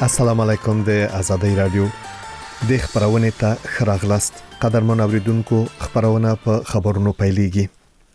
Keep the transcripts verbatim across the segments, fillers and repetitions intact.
السلام علیکم د آزادۍ رادیو د خبرونه ته خراغلاست. قدرمن اوریدونکو، خبرونه په خبرونو پیلېږي.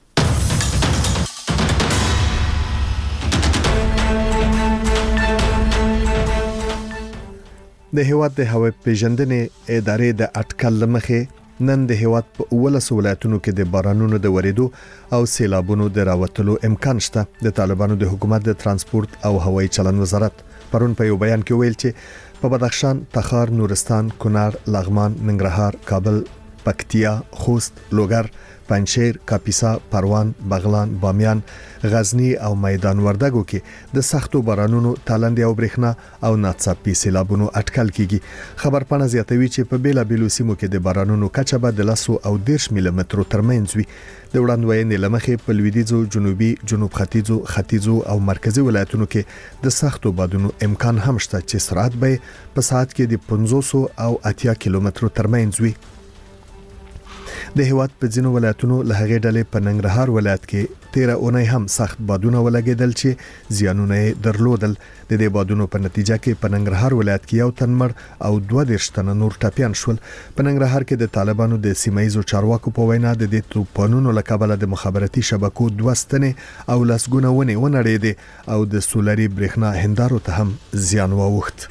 د هیواد د هوا پیژندنې ادارې د اټکل لمخې نن د هیواد په ولس ولایتونو کې د بارانونو د وریدو او سیلابونو د راوتلو امکان شته. د طالبانو د حکومت د ترانسپورت او هوایي چلند وزارت پرون په یو بیان کې ویل چې په بدخشان، تخار، نورستان، کونړ، لغمان، ننګرهار، کابل، پکتیا، خوست، لوګر، پنجشیر، کاپیسا، پروان، بغلان، بامیان، غزنی او میدان وردګو کې د سختو بارانونو، تالندې او برېښنا او ناڅاپي سیلابونو اټکل کیږي. خبرپاڼه زیاتوي چې په بیلا بیلو سیمو کې د بارانونو کچه به د لسو او دیرش ملي مترو ترمنځ وي. د وړاندوینې لمخې په لویدیځو، جنوبي، جنوب ختیځو، ختیځو او مرکزی ولایتونو کې د سختو بادونو امکان هم شته چې سرعت به په ساعت کې د پنځوس او اتیا کیلومترو ترمنځ وي. د هیواد په ځینو ولایتونو له هغې ډلې په ننګرهار ولایت کې تیره اونۍ هم سخت بادونه ولګېدل چې زیانونه یې درلودل. د دې بادونو په نتیجه کې په ننګرهار ولایت کې یو تن مړ او دوه دیرش تنه نور ټپیان شول. په ننګرهار کې د طالبانو د سیمایي چارواکو په وینا د دې توپانونو له کبله د مخابراتي شبکو دوه ستنې او لسګونه ونې ونړېدې او د سولري برېښنا هندارو ته هم زیان واوښت.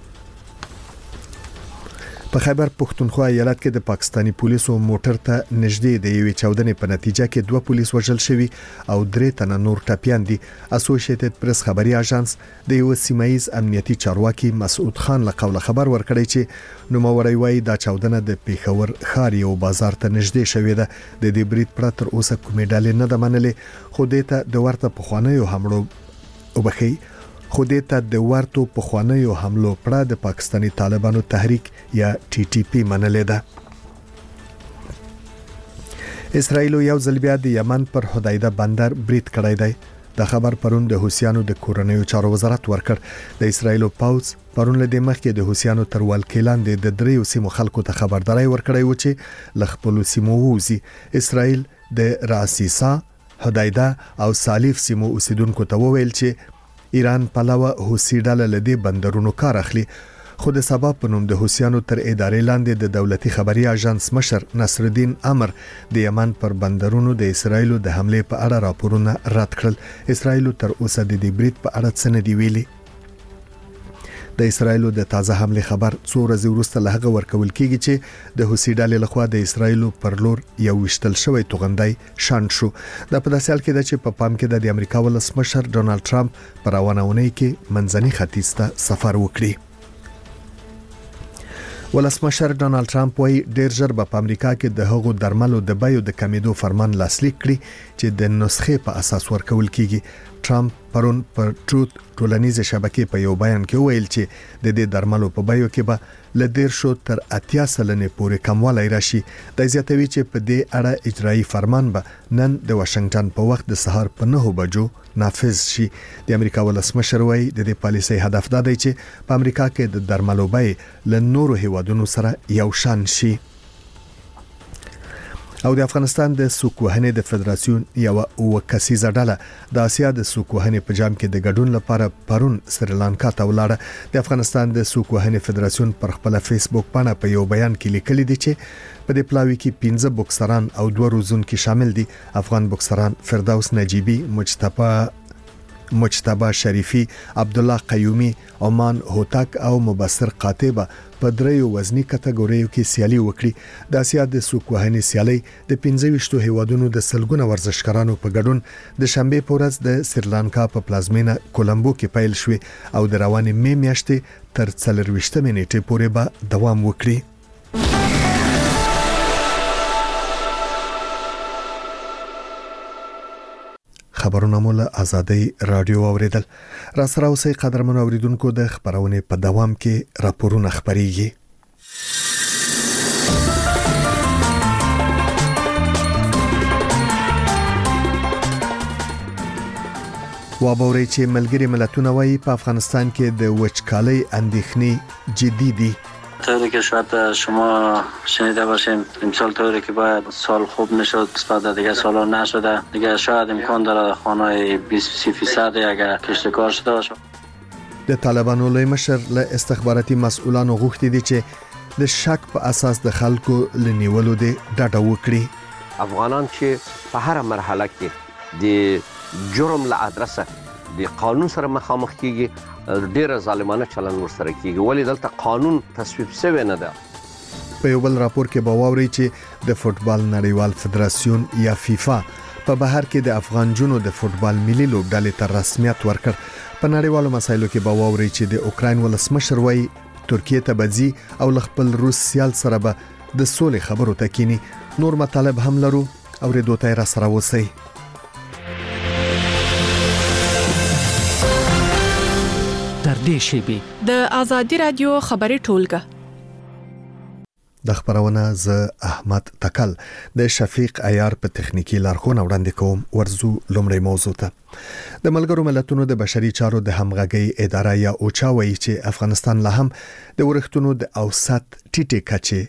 په خیبر پښتونخوا ایالت کې د پاکستانی پولیسو موټر ته نږدې د یوې چاودنې په نتیجه کې دوه پولیس وژل شوي او درې تنه نور ټپیان دي. اسوسییټډ پریس خبري اژانس د یو سیمایي امنیتي چارواکي مسعود خان له قوله خبر ورکړی چې نوموړی وايي دا چاودنه د پیښور ښار یو بازار ته نږدې شوې ده. د دې برید پرته تر اوسه کومې ډلې نه ده منلې، خو دې ته د ورته پخوانیو حملو وبخي خو دې ته د ورته پخوانیو حملو پړه د پاکستانی طالبانو تحریک یا ټي ټي پی منلې ده. اسرائیل یو ځل بیا د یمن پر حدیده بندر برید کړی دی. دا خبر پرون د حوثیانو د کورنیو چارو وزارت ورکړ. د اسرائیل پوځ پرون له دې مخکې د حوثیانو تر ولکې لاندې د دریو سیمو خلکو ته خبرداري ورکړی و چې له خپل سیمو ووځي. اسرائیل د راسیسا، حدیده او سالیف سیمو اوسیدونکو ته وویل چې ایران پلوه حوثي ډله لدی بندرونو کار اخلي. خو د سبا په نوم د حوثیانو تر ادارې لاندې د دولتي خبري اژانس مشر نصر الدین امر د یمن پر بندرونو د اسرایل د حمله په اړه راپورونه رد کړل. اسرایل تر اوسه د دې برید په اړه څه نه دی ویلي. د اسرایل د تازه حمله خبر څو ورځې وروسته له هغه ورکول کیږي چې د حوثي ډلې لخوا د اسرایل پر لور یو وشتل شوی توغندای شاند شو. دا په داسې حال کې ده چې په پام کې د امریکا ولسمشر ډونالد ټرمپ پر روانونه کې منځني ختیځ ته سفر وکړي. ولسمشر ډونالد ټرمپ وايي ډیر ژر به په امریکا کې د هغو درملو د بیو د کمیدو فرمان لاسلیک کړي چې د نسخې په اساس ورکول کیږي. ټرمپ پرون پر ټروت ټولنیزه شبکې په یو بیان کې ویل چې د دې درملو په بیو کې به ل ډیر شو تر اتیا سلنې پورې کموالی راشي. د زیاتوي چې په دې اړه اجرایی فرمان به نن د واشنگټن په وخت د سهار په نهو بجو نافذ شي. د امریکا ولسمشر وايي د دې پالیسۍ هدف دا دی چې په امریکا کې د درملو بیې له نورو هیوادونو سره یو شان شي. او د افغانستان د سوکوهنې د فدراسیون یو وکسیزه ډله د اسیا د سوکوهنې په جام کې د ګډون لپاره پرون سریلانکا ته ولاړه. د افغانستان د سوکوهنې فدراسیون پر خپل فیسبوک باندې په یو بیان کې لیکلي دي چې په دې پلاوي کې پنځه بوکسران او دوه روزونکي شامل دي. افغان بوکسران فردوس نجیبی، مجتبی مجتبی شریفی، عبد الله قیومی، عمان هوتک او مبصر قاطبه په دریو وزنی کټګوریو کې سیالي وکړي. د اسیا د سوکوهنې سیالي د پنځه ویشتو هیوادونو د سلګونه ورزشکارانو په ګډون د شنبه په ورځ د سریلانکا په پلازمینه کولمبو کې پیل شوې او د روانې می میاشتې تر څلور ویشتمې نیټې پورې به دوام وکړي. خبرونه مول آزادۍ رادیو اوریدل. را سره اوسې قدرمن اوریدونکو د خبرونه په دوام کې راپورونه خبريږي. وابوري چې ملګری ملتونه وايي په افغانستان کې د وچکالۍ اندېښنې جدي دي. طوری که شاید شما شنیده باشیم امسال طوری که باید سال خوب نشد نسبت دیگه سالا نشده دیگه شاید امکان داره خانه بیست فیصد اگر کشتکار شده باشه. د طالبانو لوی مشر له استخباراتي مسؤلانو غوښتي دي چې د شک په اساس د خلکو لنیولو د ډاډه وکړي. افغانان چې په هر مرحله کې د جرم له ادرسه د قانون سره مخامخ کیږي، ډیره ظالمانه چلن ورسره کیږي، ولی دلته قانون تصویب شوی نه ده. په یو بل راپور کې باوري چې د فوتبال نړیوال فدراسیون یا فیفا په بهر کې د افغان جنو د فوتبال ملي لوبډلې ته رسمیت ورکړ. په نړیوالو مسایلو کې باوري چې د اوکراین ولسمشر وایي ترکیه ته بځي او خپل روس سیال سره به د سولې خبرو ته کینی. نور مطالب هم لرو او ریډو ته را سره وسی. تر دې شیبې د آزادي رادیو خبري ټولګه د خبرونه ز احمد تکل د شفیق عیار په تخنیکی لارښوونه وړاندې کوم. ورزو لومړی موضوع ته د ملګرو ملتونو د بشري چارو د همغږي اداره یا اوچا وایي چې افغانستان لا هم د ورښتونو د اوسط ټیټه کچې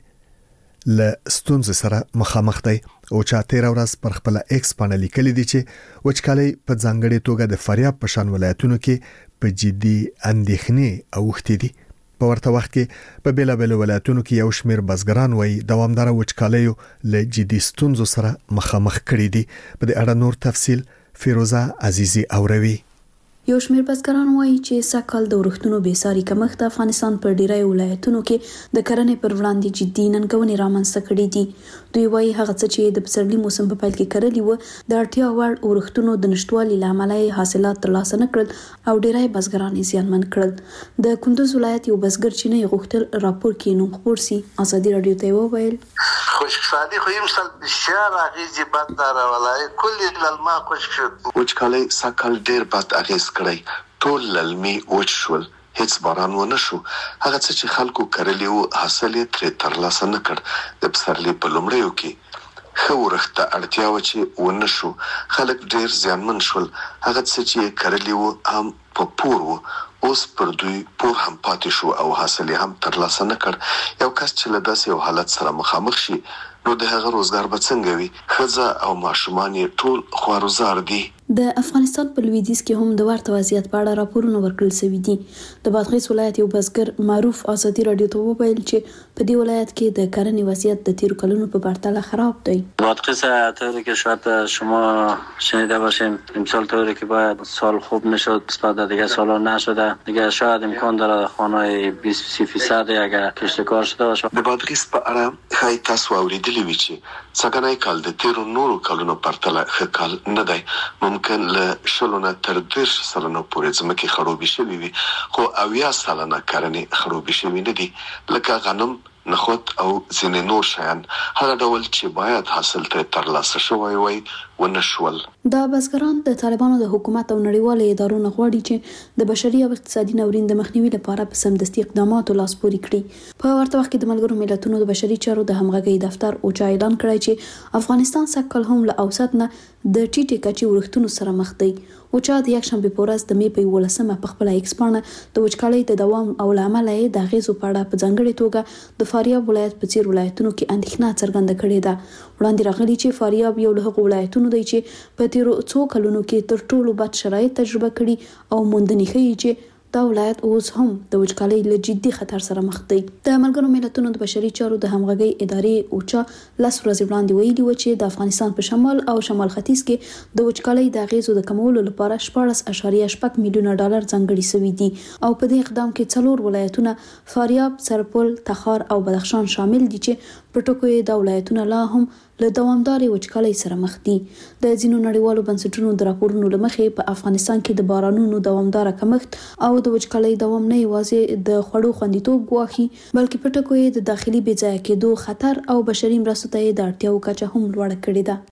ل ستونزې سره مخامخ دی. اوچا تیر ورځ پر خپل ایکس باندې لیکلي دي چې وچکالي په ځانګړي توګه د فاریاب په شان ولایتونو کې په جدي اندېښنې اوښتې دي. په ورته وخت کې په بیلابل ولایتونو کې یو شمېر بزګران وایي دوامداره وچکالیو له جدي ستونزو سره مخامخ کړي دي. په دې اړه نور تفصیل فیروزه عزیزی اوروي. یو شمېر بزګران وایي چې سږکال د ورښتونو بېساري کمښت د افغانستان په ډیری ولایتونو کې د کرنې پر وړاندې جدي ننګونې رامنځته کړي دي. دوی وایي هغه څه چې د پسرلي موسم په پیل کې کرلي و د اړتیا وړ ورښتونو د نشټوالي له امله حاصلات ترلاسه نه کړل او ډیری بزګران یې زیانمن کړل. د کندوز ولایت یو بزګر چې نه غوښتل راپور کې نوم خپور سي ازادي رادیو ته وویل خوشحالي خو يمسل بسیار اغیزی بد داره ولای کلی للما خوش شد. وچکالی ساکل ډیر بد اغیز کړی، ټول للمي وچ شول، هیڅ باران ونه شو. هغه څه چې خلکو کرلی وو حاصل یې ترې ترلاسه نه کړ. د پسرلي په لومړیو کې ښه ورښت ته اړتیا وه چې ونه شو، خلک ډیر زیانمن شول. هغه څه چې کرلی وو هم په پور وو، اوس پر دوی پور هم پاتې شو او حاصل یې هم ترلاسه نه کړ. یو کس چې له داسې یو حالت سره مخامخ شي نو د هغه روزګار به څنګه وي؟ ښځه او ماشومان یې ټول خوارزار دي. د افغانستان په لویدیځ کې هم د ورته وضعیت په اړه راپورونه ورکړل شوي دي. د بادغیس ولایت یو بزګر معروف ازادي رادیو ته وویل چې په دې ولایت کې د کرنې وضعیت د تیر کلونو په پرتله خراب دی. بادغیس طوری که شاید شما شنیده باشیم امسال طوری که باید سال خوب نشد نسبت دیگه سالا نشده، دیگه شاید امکان داره خانه‌های بیست فیصد اگر کشتکار شده باشه. د بادغیس په اړه ښایي تاسو اوریدلي وي چې څنګهنی کال د تیرو نورو کلونو پرتله ښه کال نه دی. ممکن له شلو نه تر دېرش سلنو پورې ځمکې خړوبې شوي وي، خو اویا سلنه کرنې خړوبې شوي نه دي، لکه غنم، نخود او ځینې نور شیان. هغه ډول چې باید حاصل ته ترلاسه شوی وای ونه شول. دا بزګران د طالبانو د حکومت او نړیوالو ادارو نه غواړي چې د بشري او اقتصادي ناورین د مخنیوي لپاره په سمدستي اقداماتو لاس پورې کړي. په ورته وخت کې د ملګرو ملتونو د بشري چارو د همغږي دفتر اوچا اعلان کړی چې افغانستان سږکال هم له اوسط نه د ټیټې کچې ورښتونو سره مخ دی. اوچا د یکشنبه په ورځ د مې په یولسمه په خپل ایکس باندې د وچکالۍ د دوام او لامل یې د غیزو په اړه په ځانګړي توګه د فاریاب ولایت په څیر ولایتونو کې اندېښنه څرګنده کړې ده. وړاندې راغلي چې فاریاب یو له هغو ولایتونو دی چې په تیرو څو کلونو کې تر ټولو بد شرایط تجربه کړي او موندنې ښیي چې دا ولایت اوس هم د وچکالۍ له جدي خطر سره مخ دی. د ملګرو ملتونو د بشري چارو د همغږي ادارې اوچا لس ورځې وړاندې ویلي و چې د افغانستان په شمال او شمال ختیځ کې د وچکالۍ د اغیزو د کمولو لپاره شپاړس اعشاریه شپږ میلیونه ډالر ځانګړي شوي دي او په دې اقدام کې څلور ولایتونه فاریاب، سرپل، تخار او بدخشان شامل دي چې په ټکو یې د ولایتونه لا هم له دوامدارې وچکالۍ سره مخ دي. د ځینو نړیوالو بنسټونو د راپورونو له مخې په افغانستان کې د بارانونو دوامداره کمښت او د وچکالۍ دوام نه یوازې د خوړو خوندیتوب ګواښي بلکې په ټکو یې د داخلي بې ځایه کېدو خطر او بشري مرستو ته یې د اړتیاو کچه هم لوړه کړې ده.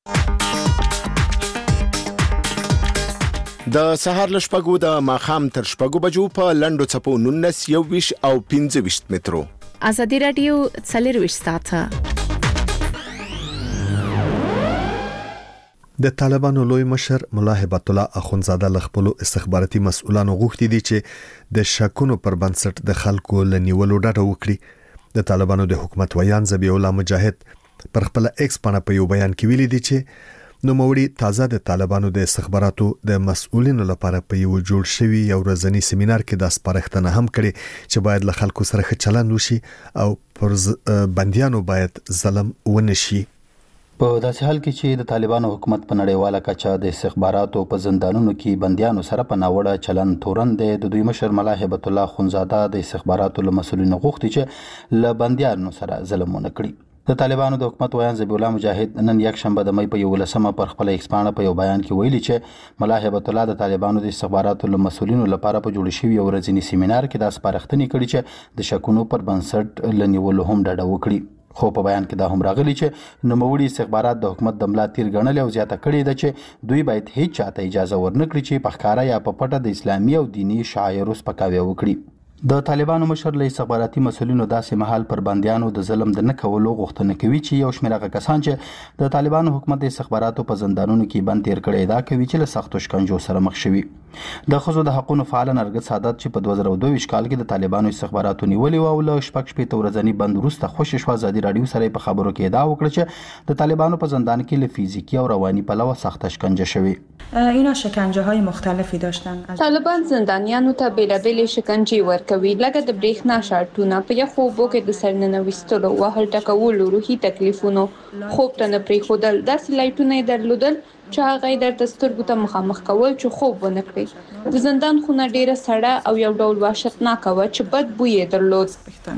د سهار له شپږو د ماښام تر شپږو بجو په لنډو څپو نولس، یو ویشت او پنځه ویشت مترو. آزادي رادیو څلرویشت ساعته. د طالبانو لوی مشر ملا هبت الله اخونزاده له خپل استخباراتي مسؤلانو غوښتي دي چې د شکونو پر بنسټ د خلکو لنیولو ډاډه وکړي. د طالبانو د حکومت ویان ذبیح الله مجاهد پر خپل ایکس باندې په یو بیان کې ویلي دي چې نوموړي تازه د طالبانو د استخباراتو د مسؤلینو لپاره په یو جوړ شوی یو ورځنی سیمینار کې د سپارښتنه هم کړې چې باید له خلکو سره ښه چلند وشي او پر بنديانو باید ظلم ونشي. په داسې حال کې چې د طالبانو حکومت په نړیواله کچه د استخباراتو په زندانونو کې بنديانو سره په ناوړه چلند تورن دی، د دوی مشر ملا هیبت الله خونزاده د استخباراتو له مسؤلینو غوښتي چې له بنديانو سره ظلم ونه کړي. د طالبانو د حکومت ویان ذبیح الله مجاهد نن یک شنبه د مې په یولسمه پر خپل ایکس باندې په یو بیان کې ویلي چې ملا هیبت الله د طالبانو د استخباراتو له مسؤلینو لپاره په جوړ شوی یو ورځنی سیمینار کې د سپارښتنې کړي چې د شکونو پر بنسټ لنیولو هم ډډه وکړي. خو په بیان کې دا هم راغلی چې نوموړي استخبارات د حکومت د ملا تیر ګڼل او زیاته کړې ده چې دوی باید هیڅ چاته اجازه ورنکړي چې په ښکارا یا په پټه د اسلامي او دینی شعایرو سپکاوی وکړي. د طالبانو مشر له استخباراتي مسؤلینو داسې مهال پر بنديانو د ظلم د نه کولو غوښتنه کوي چې یو شمېر هغه کسان چې د طالبانو حکومت د استخباراتو په زندانونو کې بند تیر کړي دا کوي چې له سختو شکنجو سره مخ شوي. د ښځو د حقوقو فعال نرګس سعادت چې په دوه زره دوه ویشت کال کې د طالبانو استخباراتو نیولې او له شپږ شپېته ورځنی بند وروسته خوشي شو ازادي رادیو سره په خبرو کې ادعا وکړه چې د طالبانو په زندان کې له فیزیکی او رواني پلوه سخت شکنجه شوي. اینا شکنجه های مختلفی داشتن. طالبان زندانیانو ته بیلابیل شکنجه ورکوي، لکه د برېښنا شارټونه، په یخو اوبو کې د سرننه ویستلو، وهل ټکولو، روحي تکلیفونو، خوب ته نه پرېښودل، داسې لایټونه یې درلودل چې هغه یې درته سترګو ته مخامخ کول چې خوب ونه کړي. د زندان خونه ډیره سړه او یو ډول وحشتناکه وه چې بد بوی یې درلود.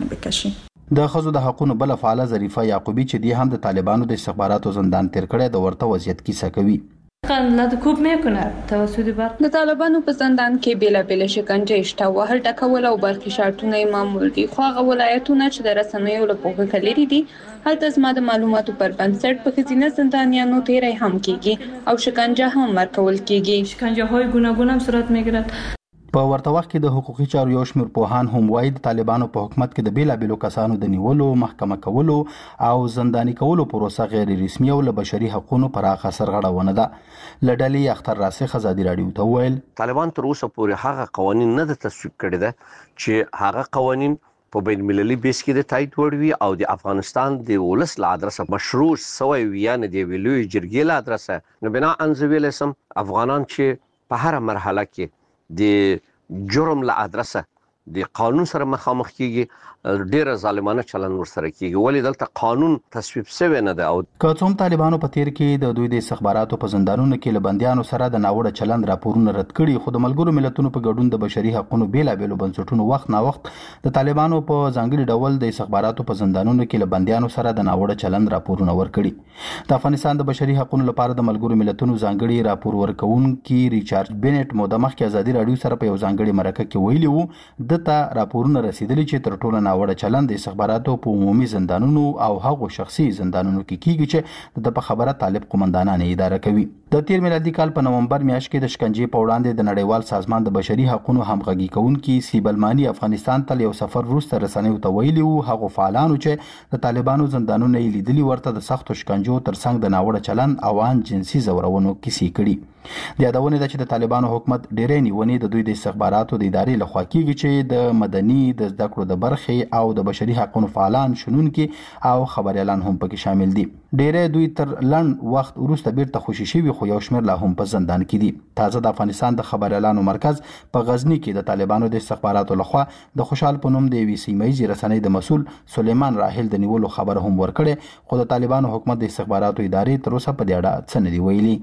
د ښځو د حقوقو بله فعاله ظریفه یعقوبی چې دی هم د طالبانو د استخباراتو زندان تیر کړی د ورته وضعیت کیسه کوي. کوب میکنه توسط بر د طالبانو په زندان کې بیلابیل شکنجه شته، وهل ټکول او برخي شارټونه یې معمول دي. خو هغه ولایتونه چې د رسنیو له پوښښ لري دي هلته زما د معلوماتو پر بنسټ په ښځینه زندانیانو تیری هم کیږي او شکنجه هم ورکول کیږي. شکنجه های گوناگون هم صورت میگیرد. په ورته وخت کې د حقوقي چارو یو شمېر پوهان هم وایي د طالبانو په حکومت کې د بیلابیلو کسانو د نیولو، محکمه کولو او زنداني کولو پروسه غیر رسمي او له بشري حقوقو پراخه سرغړونه ده. له ډلې اختر راسخ ازادي رادیو ته وویل طالبان تر اوسه پورې هغه قوانین نه د تصویب کړي ده چې هغه قوانین په بین المللي بیس کې د تایید وړ وي او د افغانستان د ولس له ادرسه مشروع سوی وي، یعنې د ویلوی جرګې له ادرسه. نو بنا انځویل سم افغانان چې په هر مرحله کې د جرم له ادرسه د قانون سره مخامخ کیږي، ډیره ظالمانه چلند ورسره کیږي، ولې دلته قانون تصویب شوی نه دی. او که څوم طالبانو په تیر کې د دوی د استخباراتو په زندانونو کې له بنديانو سره د ناوړه چلند راپورونه رد کړي، خو د ملګرو ملتونو په ګډون د بشري حقوقو بیلابیلو بنسټونو وخت نا وخت د طالبانو په ځانګړي ډول د استخباراتو په زندانونو کې له بنديانو سره د ناوړه چلند راپورونه ورکړي. د افغانستان د بشري حقوقو لپاره د ملګرو ملتونو ځانګړي راپور ورکونکي ریچارډ بینټ مو د مخکې ازادي رادیو سره په یو ځانګړي مرکه کې ویلي وو دته راپورونه رسیدلي چې تر ټولو ناوړه چلند د استخباراتو په عمومي زندانونو او هغو شخصي زندانونو کې کیږي چې د په خبره طالب قومندانان اداره کوي. د تیر میلادي کال په نومبر میاشت کې د شکنجې په وړاندې د نړیوال سازمان د بشري حقوقو همغږي کوونکي سیبلمانی افغانستان ته یو سفر وروسته رسنیو ته ویلي وو هغو فعالانو چې د طالبانو زندانونه یې لیدلي ورته د سختو شکنجو ترڅنګ د ناوړه چلند او ان جنسي زورونو کیسې کړي. د یادونه ده چې د طالبانو حکومت ډېرې نیونې د دوی د استخباراتو د ادارې لخوا کیږي چې د مدني د زده کړو د برخې او د بشري حقوقو فعالان شنونکي او خبريالان هم پکې شامل دي. ډېرې دوی تر لنډ وخت وروسته بیرته خوشي شوي خو یو شمېر لا هم په زندان کې دي. تازه د افغانستان د خبريالانو مرکز په غزني کې د طالبانو د استخباراتو لخوا د خوشحال په نوم د یوې سیمه‌یزې رسنۍ د مسؤل سلیمان راحل د نیولو خبر هم ورکړی، خو د طالبانو حکومت د استخباراتو ادارې تر اوسه په دې اړه څه نه دي ویلي.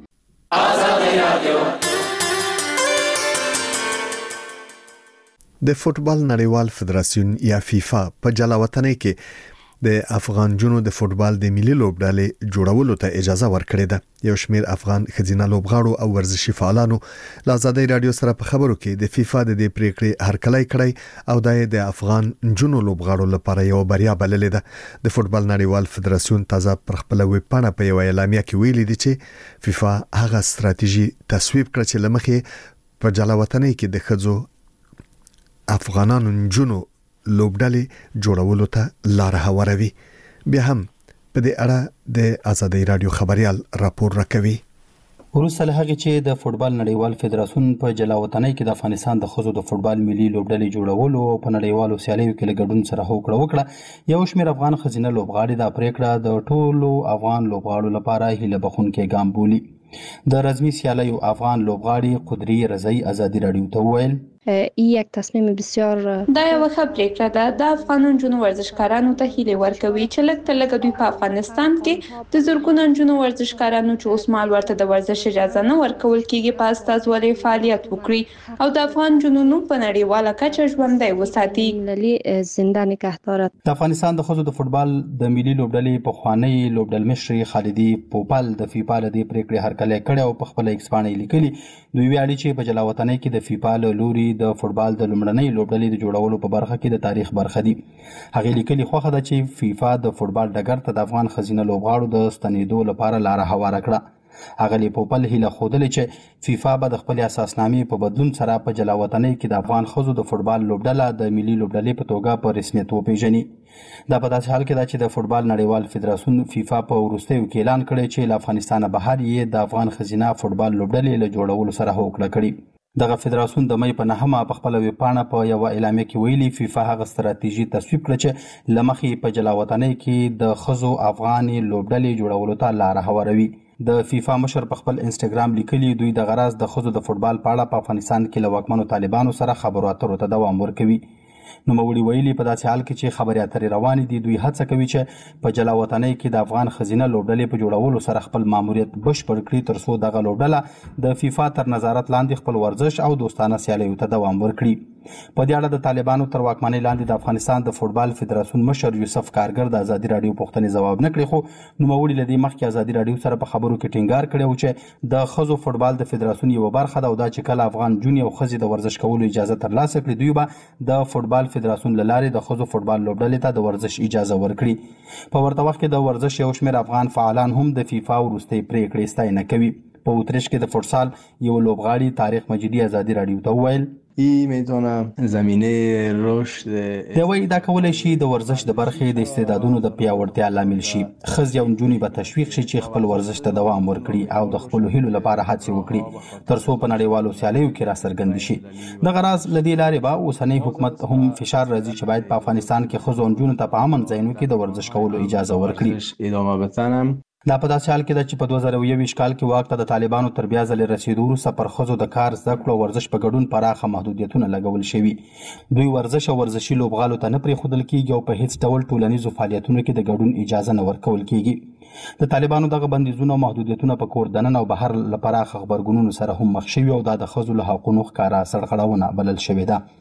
د فوتبال نړیوال فدراسیون یا فیفا په جلاوطنۍ کې د افغان جنو د فوتبال د ملي لوبډلې جوړولو ته اجازه ورکړې ده. یو شمېر افغان خزینه لوبغاړو او ورزشي فعالانو له آزادۍ رادیو سره په خبرو کې د فیفا د دې پریکړې هرکلی کړی او د افغان جنو لوبغاړو لپاره یو بریا بللې ده. د فوتبال نړیوال فدراسیون تازه پر خپل ویب پاڼه په یو اعلامیه کې ویلي دي چې فیفا هغه ستراتیژي تصویب کړ چې لمخې په جلاوطنۍ کې د خځو افغانانو جنو لوبډلې جوړولو ته لار هواروي. بیا هم په دې اړه د آزادۍ رادیو خبريال راپور راکوي. وروسته له هغې چې د فوټبال نړیوال فدراسیون په جلاوطنۍ کې د افغانستان د ښځو د فوټبال ملي لوبډلې جوړولو او په نړیوالو سیالیو کې له ګډون سره هوکړه وکړه، یو شمېر افغان ښځینه لوبغاړي دا پریکړه د ټولو افغان لوبغاړو لپاره هیله بخښونکی ګام بولي. د رزمي سیالیو افغان لوبغاړي قدري رضایی ازادي راډیو ته وویل این یک تصمیم بسیار دا یو ښه پریکړه ده. د افغان نجونو ورزشکارانو ته هیله ورکوي چې لږ تر لږه دوی په افغانستان کې د زرګونو نجونو ورزشکارانو چې اوس مهال ورته د ورزش اجازه نه ورکول کیږي په استازولۍ فعالیت وکړي او د افغان نجونو په نړیواله کچه ژوندی وساتي. زنده نگه دارد. د افغانستان د ښځو د فوټبال د ملي لوبډلې پخوانی لوبډل مشر خالدي پوپل د فیفا له دې پریکړې هرکلی کړی او په خپله ایکس پاڼه یې لیکلي. دوی ویاړي چې په جلاوطنۍ کې د فیفا له لوري د فوټبال د لومړنۍ لوبډلې د جوړولو په برخه کې د تاریخ برخه دي. هغې لیکلي خوښه ده چې فیفا د فوټبال ډګر ته د افغان ښځینه لوبغاړو د ستنېدو لپاره لاره هواره کړه. اغلی پوپل هیله خوده چې فیفا به د خپل اساسنامې په بدلون سره په جلاوطنۍ کې د افغان ښځو د فوټبال لوبډله د ملي لوبډلې په توګه په رسمیت وپیژني. دا په داسې حال کې ده چې د فوټبال نړیوال فدراسیون فیفا په وروستیو کې اعلان کړی چې له افغانستانه بهر یې د افغان ښځینه فوټبال لوبډلې له جوړولو سره هوکړه کړې. دغه فدراسیون د مې په نهمه په خپله ویبپاڼه په یوه اعلامیه کې ویلي فیفا هغه ستراتیژي تصویب کړه چې له مخې په جلاوطنۍ کې د ښځو افغاني لوبډلې جوړولو ته لاره هواروي. د فیفا مشر په خپل انسټاګرام لیکلي دوی د غرض د ښځو د فوټبال په اړه په افغانستان کې له واکمنو طالبانو سره خبرو اترو ته دوام ورکوي. نوموړي ویلي په داسې حال کې چې خبرې اترې روانې دي دوی هڅه کوي چې په جلاوطنۍ کې د افغان ښځینه لوبډلې په جوړولو سره خپل ماموریت بشپړ کړي تر څو دغه لوبډله د فیفا تر نظارت لاندې خپل ورزش او دوستانه سیالیو ته دوام ورکړي. په دې اړه د طالبانو تر واکمنۍ لاندې د افغانستان د فوټبال فدراسیون مشر یوسف کارګر د ازادي راډیو پوښتنې ځواب نه کړي، خو نوموړي له دې مخکې ازادي راډیو سره په خبرو کې ټینګار کړی و چې د ښځو فوټبال د فدراسیون یوه برخه ده او دا چې کله افغان جونې او ښځې د ورزش کولو اجازه ترلاسه کړي دوی به د فوټبال فدراسیون له لارې د ښځو فوټبال لوبډلې ته د ورزش اجازه ورکړي. په ورته وخت کې د ورزش یو شمېر افغان فعالان هم د فیفا وروستۍ پریکړې ستاینه کوي. په اتریش کې د فوټسال یو لوبغاړي طارق مجیدي ازادي راډیو ته وویل این میتونه زمینه رشد دی وایي دا کولی شي د ورزش د برخې د استعدادونو د پیاوړتیا لامل شي. ښځې او نجونې به تشویق شي چې خپل ورزش ته دوام ورکړي او د خپلو هیلو لپاره هڅې وکړي تر څو په نړیوالو سیالیو کې راڅرګند شي. دغه راز له دې لارې به اوسنی حکومت هم فشار راځي چې باید په افغانستان کې ښځو او نجونو ته په امن ځایونو کې د ورزش کولو اجازه ورکړي. ادامه بدن دا په داسې حال کې ده چې په دوه زره یوویشت کال کې واک ته د طالبانو تر بیا ځلې رسېدو وروسته پر ښځو د کار زده کړو او ورزش په ګډون پراخه محدودیتونه لګول شوي. دوی ورزش او ورزشي لوبغالو ته نه پرېښودل کېږي او په هیڅ ډول ټولنیزو فعالیتونو کې د ګډون اجازه نه ورکول کېږي. د طالبانو دغه بندیزونه او محدودیتونه په کور دننه او بهر له پراخه غبرګونونو سره هم مخ شوي او دا د ښځو له حقونو ښکاره سرغړونه بلل شوې ده.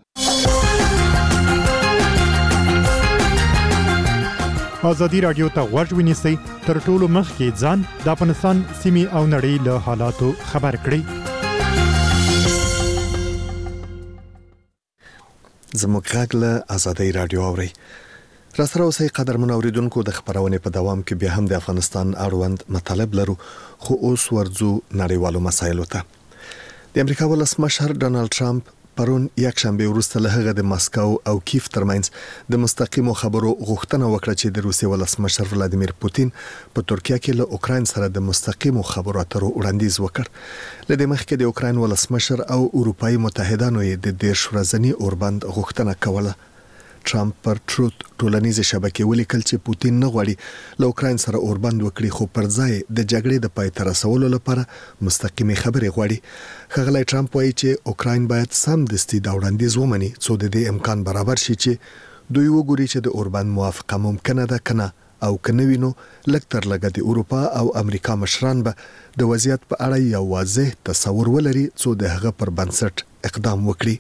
ازادي راډیو ته غوږ ونیسئ تر ټولو مخکې ځان د افغانستان سیمې او نړۍ له حالاتو خبر کړئ. زموږ غږ له ازادي راډیو اورئ. را سره اوسئ قدرمن اوریدونکو، د خبرونې په دوام کې بیا هم د افغانستان اړوند مطالب لرو، خو اوس ورځو نړیوالو مسایلو ته. د امریکا ولسمشر ډانلډ ټرمپ پرون یک شنبه وروسته له هغه د مسکو او کیف ترمنځ د مستقیمو خبرو غوښتنه وکړه چې د روسیې ولسمشر ولادیمیر پوتین په ترکیه کې له اوکراین سره د مستقیمو خبرو اترو وړاندیز وکړ. له دې مخکې د اوکراین ولسمشر او اروپایي متحدانو یې د دیرش ورځني اوربند غوښتنه کوله. ټرمپ پر ټروت ټولنیزه شبکې ولیکل چې پوتین نه غواړي له اوکراین سره اوربند وکړي، خو پر ځای د جګړې د پای ته رسولو لپاره مستقیمي خبرې غواړي. ښاغلی ټرمپ وایي چې اوکراین باید سمدستي دا وړاندیز ومني څو د دې امکان برابر شي چې دوی وګوري چې د اوربند موافقه ممکنه ده کنه، او کنه وینو لږ تر لږه د اروپا او امریکا مشران به د وضعیت په اړه یو واضح تصور ولري څو د هغه پر بنسټ اقدام وکړي.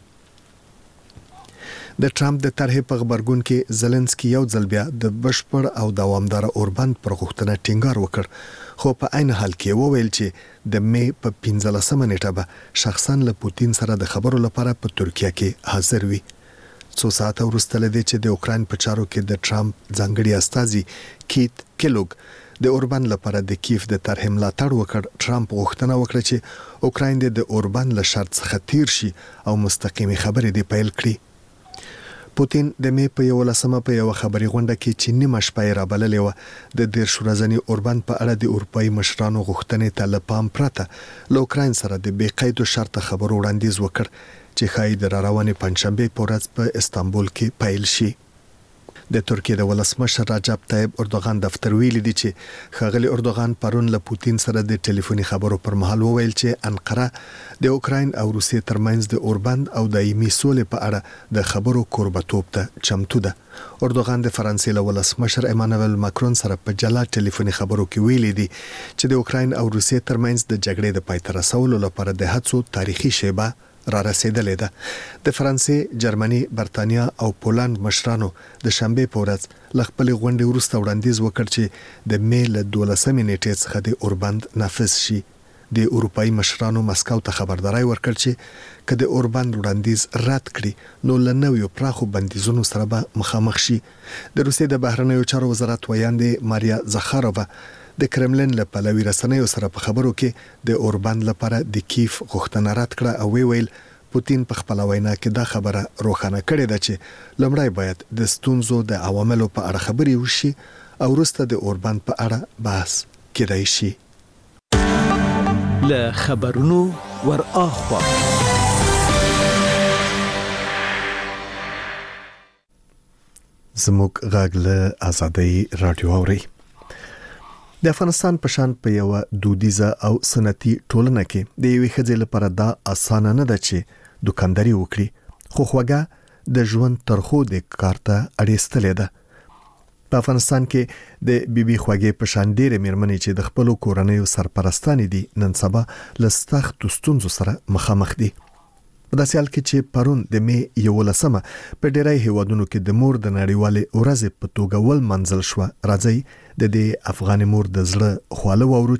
د ټرمپ د طرحې په غبرګون کې زلنسکي یو ځل بیا د بشپړ او دوامدار اوربند پر غوښتنه ټینګار وکړ، خو په عین حال کې وویل چې د مې په پنځلسمه نیټه به شخصا له پوتین سره د خبرو لپاره په ترکیه کې حاضر وي. څو ساعته وروسته له دې چې د اوکراین په چارو کې د ټرمپ ځانګړي استازي کیت کیلوګ د اوربند لپاره د کیف د طرحې ملاتړ وکړ، ټرمپ غوښتنه وکړه چې اوکراین د اوربند له شرط څخه تیر شي او مستقیمي خبرې دې پیل کړي. پوتین د می په یو لسمه په یو خبري غونډه کې چې نیمه شپه را بللې و د دیرش ورځنی اوربند په اړه د اروپאי مشرانو غوښتنې ته لپام پرته له اوکراین سره د بې قید شرط خبرو وړاندیز وکړ چې خای د روانې پنځشنبه په ورځ په استانبول کې پیل شي. د ترکیه د ولسمشر رجب طیب اردوغان دفتر ویلي دی چې خغلی اردوغان پرون له پوتین سره د ټلیفوني خبرو پر مهال وویل چې انقره د اوکراین او روسیې ترمنځ د اوربند او دایمي سولې په اړه د خبرو کوربتوب ته چمتو ده. اردوغان د فرانسې له ولسمشر ایمانوئل ماکرون سره په جلا ټلیفوني خبرو کې ویلي دی چې د اوکراین او روسیې ترمنځ د جګړې د پای ته رسولو لپاره د هڅو تاریخي شیبه را رسیدلې ده. د فرانسې، جرمني، برتانیا او پولند مشرانو د شنبه په ورځ ل خپل غونډې وروسته وړاندیز وکړ چې د می له دولسمې نیټې څخه د اوربند نافذ شي. د اروپאי مشرانو مسکو ته خبرداري ورکړ چې کله اوربند وړاندیز رد کړي نو لنویو پراخو بندیزونو سره به مخامخ شي. د روسیې د بهرنیو چارو وزارت ویاندې ماریا زخارووا د کرملین له پلوي رسنیو سره په خبرو کې د اوربند لپاره د کیف غوښتنه رد کړه او ویل پوتین په خپل وینا کې دا خبره روښانه کړې ده چې لومړی باید د ستونزو د عواملو په اړه خبرې وشي او وروسته د اوربند په اړه بحث کېدای شي. له خبرونو ور اخوا زموږ غږ له آزادۍ رادیو اوري. د افغانستان په شان په یو دودیزه او سنتي ټولنه کې د یوې ښځې لپاره دا اسانه نه ده چې دکانداري وکړي، خو خوږه د ژوند ترخو د کار ته اړیستلې ده. په افغانستان کې د بیبي خوږې په شان ډېرې میرمنې چې د خپلو کورنیو سرپرستانې دي نن سبا له سختو ستونزو سره مخامخ دي. په داسې حال کې چې پرون د می یولسمه په ډیری هیوادونو کې د مور د نړیوالې ورځې په توګه ولمنځل شوه. راځي د دې افغان مور د زړه خواله وورو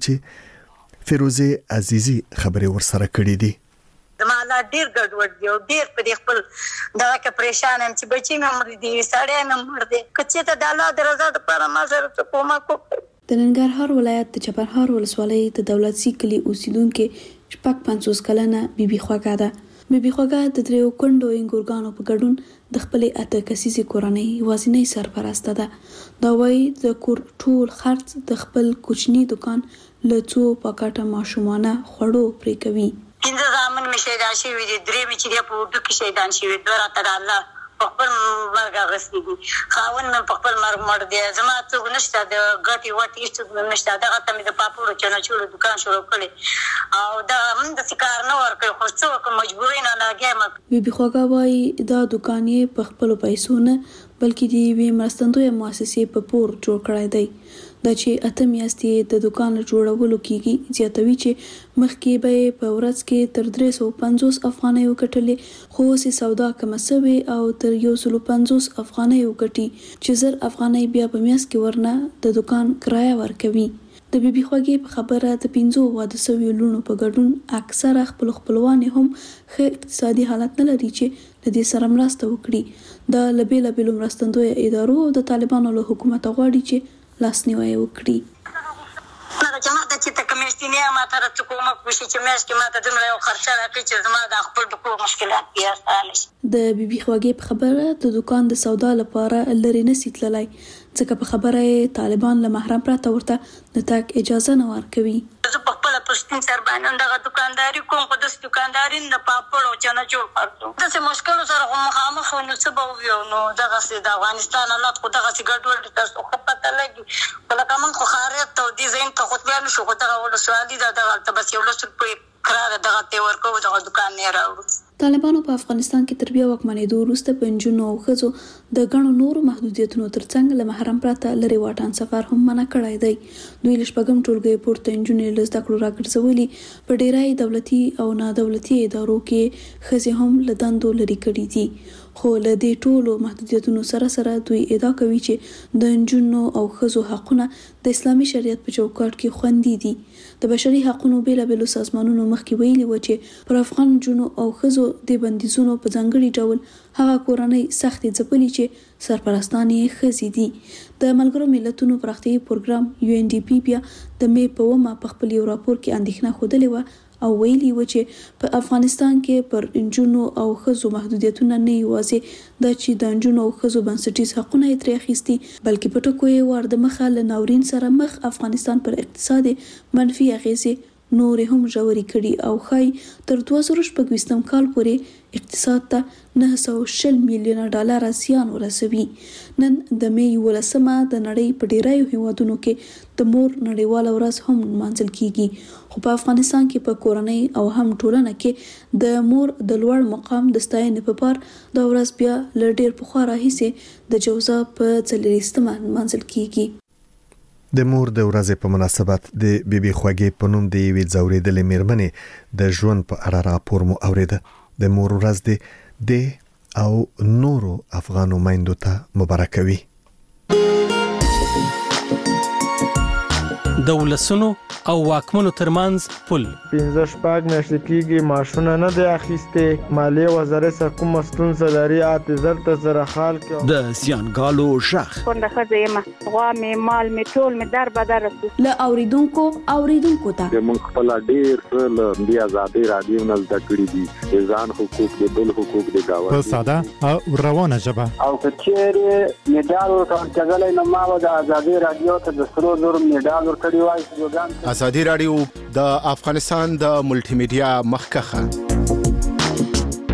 چې فیروزه عزیزی خبرې ورسره کړې دي. زما لا ډیر ګډوډ دی او ډیر په دې خپل دا کې پریشان ام چې بچی مې مړ دي، سړی مې مړ دي، کچې ته د الله د رضا لپاره ما سره څه کومک وکړي. د ننګرهار ولایت د چپرهار ولسوالۍ د دولت سی کلی اوسیدونکو شپږ پنځوس کلنه بیبي خوږه ده. بیبي خوږه د دریو کندو انګورګانو په ګډون د خپل اته کسیزې کورنۍ وازنۍ سرپرسته ده. دا وایي د کور ټول خرڅ د خپل کوچني دکان له څو پاکټه ماشومانه خوړو پرې کوي. پنځه زامن مې شهیدان شوي دي، درې مې چې دی په اردو کې شهیدان شوي، دوه راته د الله په خپل مرګ اخیستي دي. خاوند مې په خپل مرګ مړ دی، زما څوک نشته، د ګټې وټې هېڅ نشته. دغه ته مې د پاپړو چنچوړو دکان شروع کړی او دا هم داسې کار نه ورکوي، خو څه وکړم مجبورۍ نه لګیا یم. بیبي خوږه وایي دا دکان یې په خپلو پیسو نه بلکې د یوې مرستندویه مؤسسې په پور جوړ کړی دی. دا چې اته میاشتې د دکان جوړولو کېږي. زیاتوي چې مخکې به یې په ورځ کې تر درې سوه پنځوس افغانۍ وګټلې، خو اوس یې سودا کمه سوې او تر یو سلو پنځوس افغانۍ وګټي چې زر افغانۍ بیا په میاشت کې ورنه د دکان کرایه ورکوي. د بیبي خوږې په خبره د پنځو واده سویو لوڼو په ګډون اکثره خپل خپلوانې هم ښه اقتصادي حالت نه لري چې له دې سره مرسته وکړي. دا له بېلابېلو مرستندویه ادارو او د طالبانو له حکومته غواړي چې لاسنیوی وکړي. نه چې ما ته چې ته میاشتنی ما ته راڅه کومک وشي چې میاشت کې ما ته دومره یو خرچه راکړي چې زما د خپل د کور مشکلات بیا اسانه شي. د بیبي خوږې په خبره د دکان د سودا لپاره لرې نشي تللی، ځکه په خبره یې طالبان له محرم پرته ورته د تګ اجازه نه ورکوي. زه په خپله په سپین سر باندې دغه دکانداري کوم، خو داسې دکانداري نه، د پاپړ او چنچوړ خرڅوم. داسې مشکلو سره خو مخامخ نو څه به وویو. نو دغسې د افغانستان حالات خو دغسې ګډوډ تاسو خو پته لګي، خو لکه موږ خو ښاریت ته او دې ځایونو ته خو تللی نه شو، خو دغه ولسوالي ده، دغه هلته بس یو لس روپۍ کرا ده، دغه ته یې ورکوو، دغه دکان نه یې راوړو. طالبانو په افغانستان کې تر بیا واکمنېدو وروسته په نجونو او ښځو د ګڼو نورو محدودیتونو ترڅنګ له محرم پرته لرې واټن سفر هم منع کړی دی. دوی له شپږم ټولګۍ پورته نجونې له زده کړو راګرځولي. په ډیری دولتي او نادولتي ادارو کې ښځې هم له دندو لرې کړي دي. خو له دې ټولو محدودیتونو سره سره دوی ادعا کوي چې د نجونو او ښځو حقونه د اسلامي شریعت په چوکاټ کې خوندي دي. د بشري حقونو بېلابېلو سازمانونو مخکې ویلي و چې پر افغان نجونو او ښځو د بندیزونو په ځانګړي ډول هغه کورنۍ سختې ځپلي چې سرپرستان یې ښځې دي. د ملګرو ملتونو پراختیایي پروګرام یو ان ډي پي بیا د می په اوومه په خپل یو راپور کې اندېښنه ښودلې وه او ویلي و چې په افغانستان کې پر انجونو او ښځو محدودیتونه نه یوازې دا چې د انجونو او ښځو بنسټیز حقونه یې ترې اخیستي بلکې په ټکو یې ور د مخه له ناورین سره مخ افغانستان پر اقتصاد منفي اغیزې نور هم ژورې کړي او ښایي تر دوه زره شپږ ویشتم کال پورې اقتصاد ته نه سوه شل میلیونه ډالره زیان ورسوي. نن د مې یولسمه د نړۍ په ډیرایو هیوادونو کې د مور نړیواله ورځ هم نمانځل کیږي خو په افغانستان کې په کورنۍ او هم ټولنه کې د مور د لوړ مقام د ستاینې په پار دا ورځ بیا له ډیر پخوا راهیسې د جوزا په څلوېښتمه نمانځل کیږي. د مور د ورځې په مناسبت د بیبي خوږې په نوم د یوې ځورېدلې مېرمنې د ژوند په اړه راپور مو اورېده. د مور ورځ د او نورو افغانو میندو ته مبارک وي. د ولسونو او واکمنو ترمنځ پل پنځه شپږ میاشتې کېږي معاشونه نه دی اخیستې مالیې وزارت څخه کومه ستونزه لري اته زر ته زره خال کې د زیانګالو غږ کونډه ښځه یم غوا مې مال مې ټول مې در بدر له اوریدونکو اوریدونکو ته موږ خپل ډېر څه له دې ازادي رادیو نه زده کړي دي د ځان حقوق د بل حقوق د گاوند په ساده او روانه ژبه او کچېره میډال ورکړل نو ما د ازادي رادیو ته د سرو زر میډال ورکړی وای. ازادي رادیو د افغانستان د ملټي میډیا مخکخه.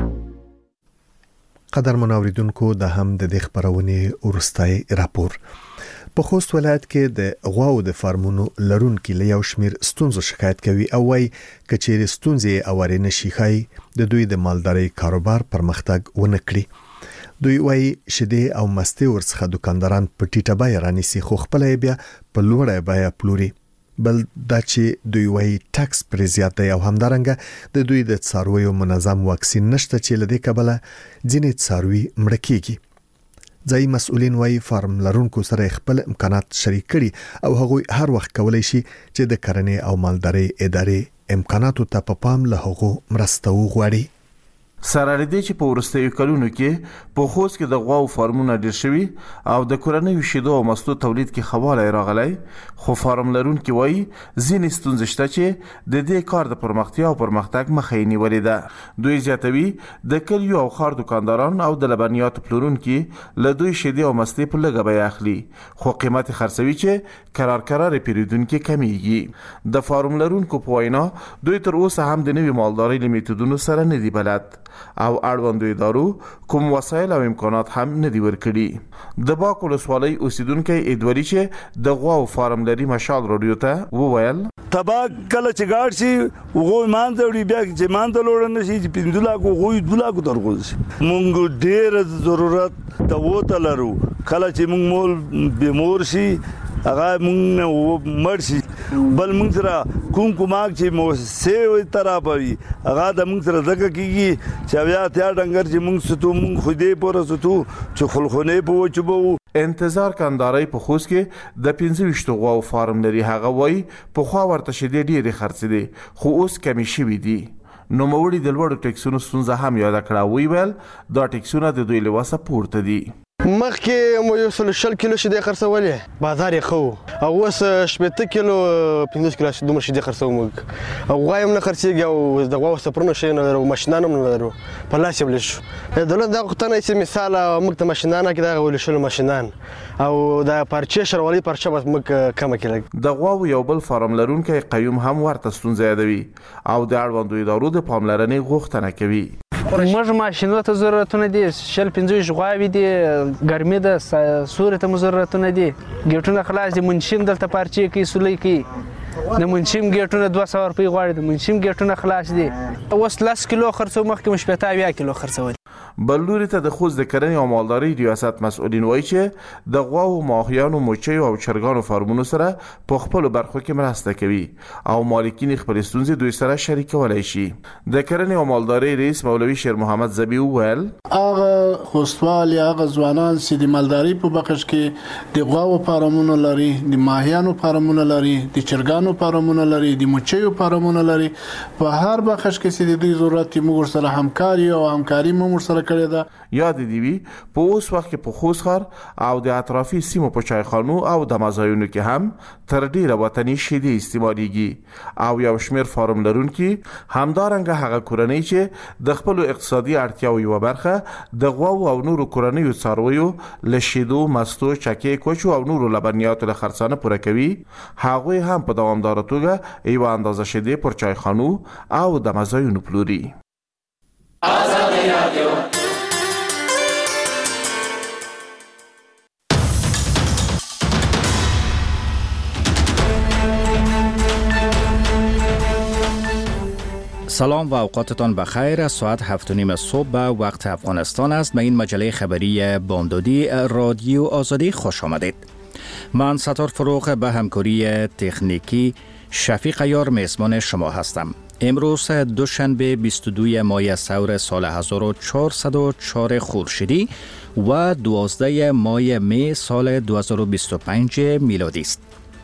قدر منوریدونکو د هم د دې خبرونې ورستای راپور. په خوست ولایت کې د غواو د فارمونو لرونکو له یو شمیر ستونزو شکایت کوي او وايي کچېر ستونزې اوري نشي خای د دوی د مالداري کاروبار پرمختګ ونه کړي. دوی وايي شیدې او مستي ورڅخه دکانداران په ټیټه بیه رانیسي خو خپل بیا په لوړه بیه پلوري. بل دا چې دوی وايي ټاکس پر زیات دی او همدارنګه د دوی د څارویو منظم واکسین نشته چې لدې کبله ځینې څاروي مړه کیږي. ځای مسؤلین وايي فارم لرونکو سره خپل امکانات شریک کړي او هغوی هر وخت کولای شي چې د کرنې او مالداري ادارې امکاناتو ته په پام له هغو مرسته وغواړي. سره لري چې په ورستیو کلونو کې په خوست کې د غواو فارمونه ډیر شوي او د کورنیو شیدو او مستو تولید کې خواله راغلی خو فارم لرونکي وایي ځینې ستونزې شته چې د دې کار د پرمختیا او پرمختګ مخه یې نیولې ده. دوی زیاتوي د کلیو او ښار دکانداران او د لبنیاتو پلورونکي له دوی شیدې او مستې په لږه بیه اخلي خو قیمت خرڅوي چې قرار قرار پیریدونکي کمیږي. د فارم لرونکو په وینا دوی تر اوسه هم د نوي مالدارۍ له میتودونو سره نه دي بلد او اړوندو ادارو کوم وسایل او امکانات هم نه دی ورکړي. د باک ولسوالۍ اوسیدونکو ادوري چې د غواو فارم لري مشال رادیو ته وویل تبا کله چې ګاډ شي وګو مان ته وړي بیا چې مان ته لوړ نه شي چې پندولا کو غوي دولا کو درغول شي مونږ ډېر ضرورت ته وته لرو کله چې مونږ مول بیمور شي هغه مونږ مرشي بل مونږ سره کوم کوماک چې مو سه ترا پوي هغه د مونږ سره زکه کیږي چې بیا ته ډنګر چې مونږ ستو مونږ خو دې پور ستو چې خلخونه په چبو. انتظار کنداري په خوست کې د پنځه ویشت غواو فارم لري هغه وای په خوا ورته شیدې ډېری خرڅ دي خو اوس کمی شوي دي. نو موړي د لوړو ټیکسونو ستونزه هم یاد کړه وی ویل دا ټیکسونه د دوی له وسه پورته دي. مخکې مو یو سل شل کیلو شیدې خرڅولې بازار یې خو او اوس شپېته کیلو پنځوس کیلو دومره شیدې خرڅوو موږ او غوا هم نه خرڅېږي او د غواو سفرونه شی نه لرو ماشینان هم نه لرو په لاس یې ولې دولت دا غوښتنه چې مثال موږ ته ماشینان کې دغه ولې شلو ماشینان او د پارچې شروالي پارچه بس موږ کمه کړه. د غواو یو بل فارم لرونکی قیوم هم ورته ستونزه یادوي او د اړوندو ادارو د پاملرنې غوښتنه کوي. موږ ماشینونو ته ضرورتونه دي شل پنځه غواوې دي ګرمي ده سوري ته ضرورتونه دي ګیټونه خلاص دي منشم دلته پارچې کوي سولې کوي د منشم ګیټونه دوه سوه روپۍ غواړي د منشم ګیټونه خلاص دي اوس لس کیلو خرڅو مخکې مو شپېته اویا کیلو خرڅول. بل لوري ته د خوست د کرنې او مالدارۍ ریاست مسؤلین وایي چې د غواو ماهیانو موچیو او چرګانو فارمونو سره په خپلو برخو کې مرسته کوي او مالکین خپل ستونزې دوی سره شریکولی شي. د کرنې او مالدارۍ رئیس مولوي شیر محمد زبی وویل هغه خوستوال یا هغه ځوانان چې د مالداري په بخش کې د غواو فارمونه لري، د ماهیانو فارمونه لري، د چرګانو فارمونه لري، د مچیو فارمونه لري، په هر بخش کې چې د دوی ضرورت موږ سره همکاري او همکاري موږ سره کړې ده. یاد دی وی په اوس وخت کې په خوست ښار او د اطرافي سیمو په چایخانو او د مزایونو کې هم تر ډیره وطني شیدې استعمالېږي او یو شمېر فارم لرونکي همدارنګه هغه کورنۍ چې د خپل اقتصادي اړتیاو یو برخه د غواو او نورو کورنیو څارویو له شیدو، مستو، چکې، کوچو او نورو لبنیاتو له خرڅانه پوره کوي، هغوی هم په دوامداره توګه یو اندازه شیدې پر چایخانو او د مزایونو پلوري. آزادی رادیو سلام و اوقاتتان بخیر. ساعت هفت و نیم صبح به وقت افغانستان است. به این مجله خبری بامدادی رادیو آزادی خوش آمدید. من ستار فروغ به همکاری تکنیکی شفیق یار میزبان شما هستم. امروز دوشنبه بیست و دو ماه سور سال هزار و چهارصد و چهار خورشیدی و دوازده ماه می سال دو هزار و بیست و پنج میلادی است.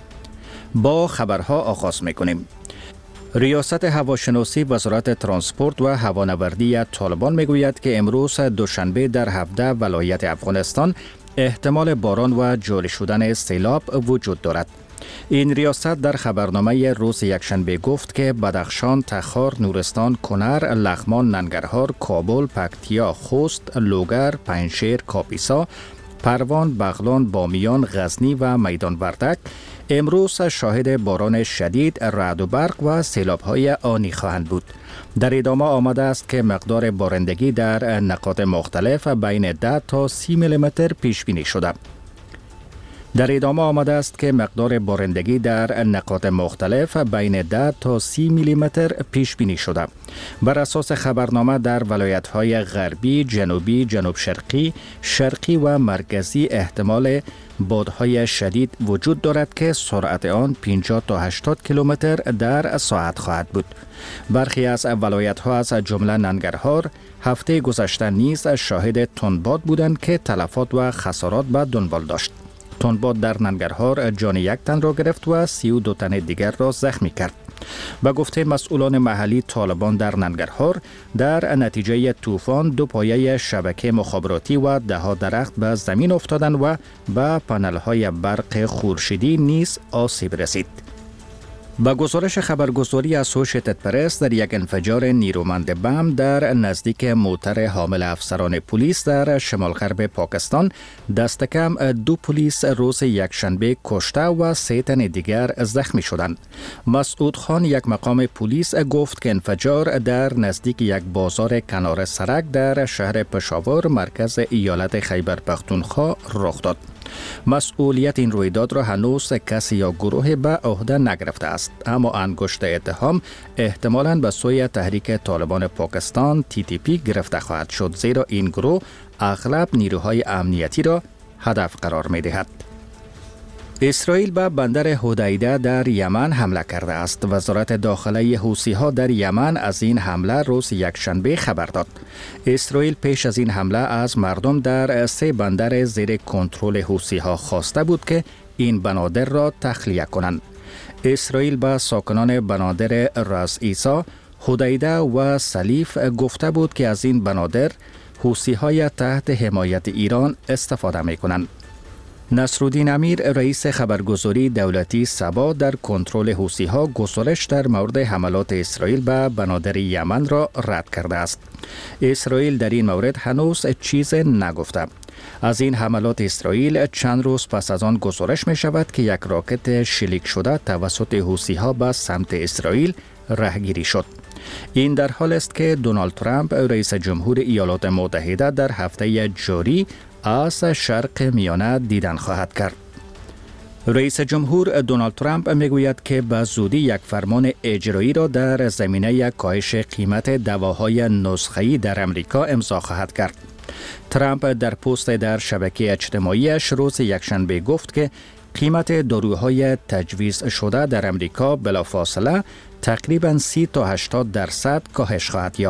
با خبرها آغاز میکنیم. ریاست هواشناسی وزارت ترانسپورت و هوانوردی طالبان میگوید که امروز دوشنبه در هفده ولایت افغانستان احتمال باران و جاری شدن سیلاب وجود دارد. این ریاست در خبرنامه روز یکشنبه گفت که بدخشان، تخار، نورستان، کنر، لغمان، ننگرهار، کابل، پکتیا، خوست، لوگر، پنجشیر، کاپیسا، پروان، بغلان، بامیان، غزنی و میدان وردک امروز شاهد باران شدید، رعد و برق و سیلاب‌های آنی خواهند بود. در ادامه آمده است که مقدار بارندگی در نقاط مختلف بین ده تا سی میلیمتر پیش بینی شده. در ادامه آمده است که مقدار بارندگی در نقاط مختلف بین ده تا سی میلیمتر پیش بینی شده. بر اساس خبرنامه در ولایت‌های غربی، جنوبی، جنوب شرقی، شرقی و مرکزی احتمال بادهای شدید وجود دارد که سرعت آن پنجاه تا هشتاد کیلومتر در ساعت خواهد بود. برخی از ولایت‌ها از جمله ننگرهار هفته گذشته نیز شاهد تندباد بودند که تلفات و خسارات به دنبال داشت. تندباد در ننگرهار جان یک تن را گرفت و سی و دو تن دیگر را زخمی کرد. به گفته مسئولان محلی، طالبان در ننگرهار در نتیجه طوفان دو پایه شبکه مخابراتی و ده ها درخت به زمین افتادند و به پنل‌های برق خورشیدی نیز آسیب رسید. با گزارش خبرگزاری اسوشیتد پرس در یک انفجار نیرومند بم در نزدیک موتر حامل افسران پلیس در شمال غرب پاکستان دست کم دو پلیس روز یکشنبه کشته و سه تن دیگر زخمی شدند. مسعود خان، یک مقام پلیس، گفت که انفجار در نزدیک یک بازار کنار سرک در شهر پشاور مرکز ایالت خیبر پختونخوا رخ داد. مسئولیت این رویداد را هنوز کسی یا گروه به عهده نگرفته است، اما انگشت اتهام احتمالاً به سوی تحریک طالبان پاکستان تی تی پی گرفته خواهد شد، زیرا این گروه اغلب نیروهای امنیتی را هدف قرار می دهد. اسرائیل به بندر حدیده در یمن حمله کرده است. وزارت داخلی حوثی‌ها در یمن از این حمله روز یکشنبه خبر داد. اسرائیل پیش از این حمله از مردم در سه بندر زیر کنترل حوثی‌ها خواسته بود که این بنادر را تخلیه کنند. اسرائیل به ساکنان بنادر راس عیسی، حدیده و سلیف گفته بود که از این بنادر حوثی‌های تحت حمایت ایران استفاده می‌کنند. نصرالدین امیر، رئیس خبرگزاری دولتی سبا، در کنترل حوثی‌ها گزارش در مورد حملات اسرائیل به بنادر یمن را رد کرده است. اسرائیل در این مورد هنوز چیز نگفته. از این حملات اسرائیل چند روز پس از آن گزارش می شود که یک راکت شلیک شده توسط حوثی‌ها به سمت اسرائیل راهگیری شد. این در حال است که دونالد ترامپ، رئیس جمهور ایالات متحده، در هفته جاری از شرق میانه دیدن خواهد کرد. رئیس جمهور دونالد ترامپ میگوید که به زودی یک فرمان اجرایی را در زمینه کاهش قیمت دواهای نسخه‌ای در امریکا امضا خواهد کرد. ترامپ در پست در شبکه اجتماعیش روز یکشنبه گفت که قیمت داروهای تجویز شده در امریکا بلافاصله تقریباً سی تا هشتاد درصد کاهش خواهد یافت.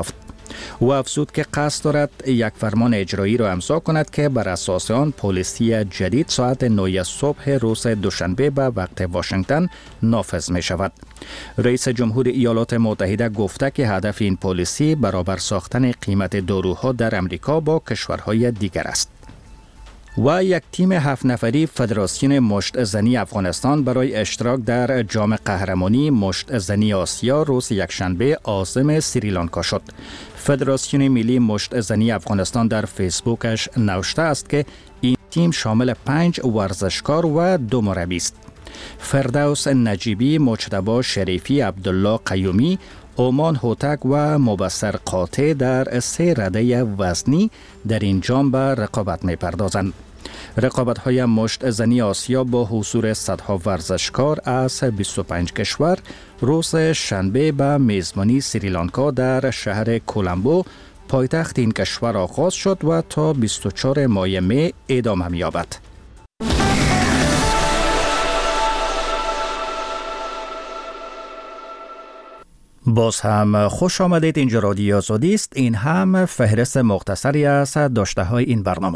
و افزود که قصد دارد یک فرمان اجرایی را امضا کند که بر اساس آن پلیسی جدید ساعت نه صبح روز دوشنبه به وقت واشنگتن نافذ می شود. رئیس جمهور ایالات متحده گفته که هدف این پلیسی برابر ساختن قیمت داروها در امریکا با کشورهای دیگر است. و یک تیم هفت نفری فدراسیون مشت زنی افغانستان برای اشتراک در جام قهرمانی مشت زنی آسیا روز یکشنبه عازم سریلانکا شد. فدراسیون ملی مشت زنی افغانستان در فیسبوکش نوشته است که این تیم شامل پنج ورزشکار و دو مربی است. فردوس نجیبی، مجتبی شریفی، عبدالله قیومی، اومان هوتک و مبصر قاطع در سه رده وزنی در این جام به رقابت می پردازند. رقابت های مشت زنی آسیا با حضور صدها ورزشکار از بیست و پنج کشور روز شنبه به میزبانی سریلانکا در شهر کولمبو پایتخت این کشور آغاز شد و تا بیست و چهارم ماه می ادامه می یابد. باز هم خوش آمدید. اینجا رادیو آزادی است. این هم فهرست مختصری از داشته های این برنامه.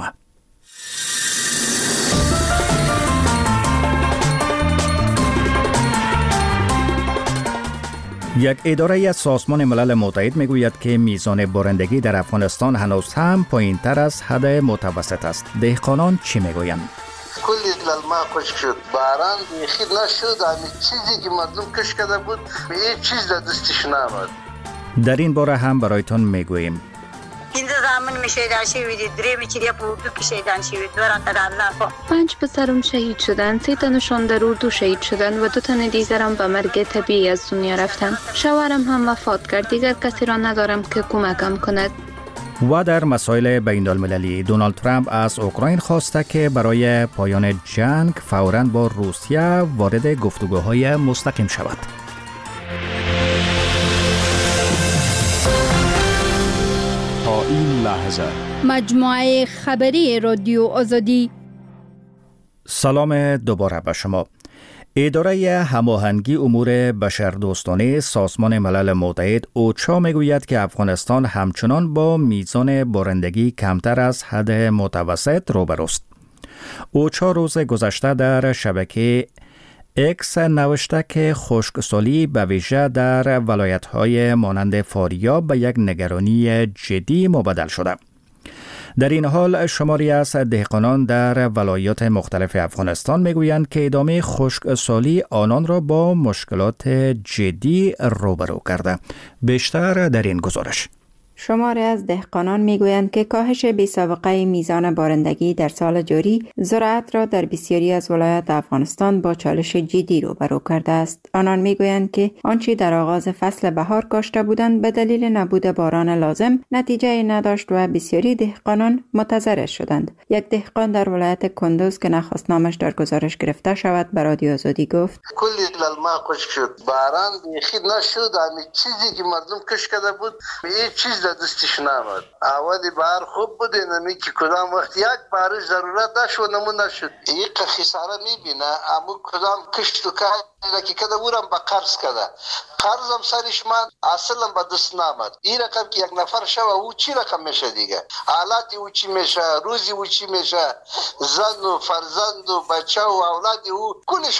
یک اداره از سازمان ملل متحد میگوید که میزان بارندگی در افغانستان هنوز هم پایین تر از حد متوسط است. دهقانان چی میگویند؟ کلی للما خشک شد، باران بیخی نشد، همین چیزی که مردم کش کرده بود هیچ چیز در دستش نآمد. در این باره هم برایتان میگوییم. پنځه زامن می شهیدان شوي دي، درې مې چې دی په اردو کې شهیدان شوي، دوه راته د الله په پنج پسرم شهید شدند، سه تنشان در اردو شهید شدند و دو تن دیگرم به مرگ طبیعی از دنیا رفتند. شوهرم هم وفات کرد. دیگر کسی را ندارم که کمکم کند. و در مسائل بین المللی، دونالد ترامپ از اوکراین خواسته که برای پایان جنگ فوراً با روسیه وارد گفتگوهای مستقیم شود. تا این لحظه مجموعه خبری رادیو آزادی. سلام دوباره به شما. اداره هماهنگی امور بشردوستانه سازمان ملل متحد اوچا میگوید که افغانستان همچنان با میزان بارندگی کمتر از حد متوسط روبروست. اوچا روز گذشته در شبکه اکس نوشته که خشکسالی به ویژه در ولایت‌های مانند فاریاب به یک نگرانی جدی مبدل شده. در این حال شماری از دهقانان در ولایات مختلف افغانستان میگویند که ادامه خشکسالی آنان را با مشکلات جدی روبرو کرده. بیشتر در این گزارش. شماری از دهقانان میگویند که کاهش بی‌سابقه میزان بارندگی در سال جاری زراعت را در بسیاری از ولایات افغانستان با چالش جدی روبرو کرده است. آنان میگویند که آنچه در آغاز فصل بهار کاشته بودند به دلیل نبود باران لازم نتیجه نداشت و بسیاری دهقانان متضرر شدند. یک دهقان در ولایت کندوز که نخواست نامش در گزارش گرفته شود به رادیو آزادی گفت: کلی للما خشک شد، باران بیخی نشد، همین چیزی که مردم کش کرده بود هیچ چیز در دستش نآمد. اولی بار خوب بود، نمی که کدام وقت یک بارش ضرورت داشت و نمونه شد. یک خساره میبینه، اما کدام کشت و کاری که کده بورم با قرض کده، قرضم سرش من اصلا به دست نآمد. این رقم که یک نفر شو او چی رقم میشه دیگه، حالتی او چی میشه، روزی او چی میشه، زن و فرزند و بچه و اولادی او کلش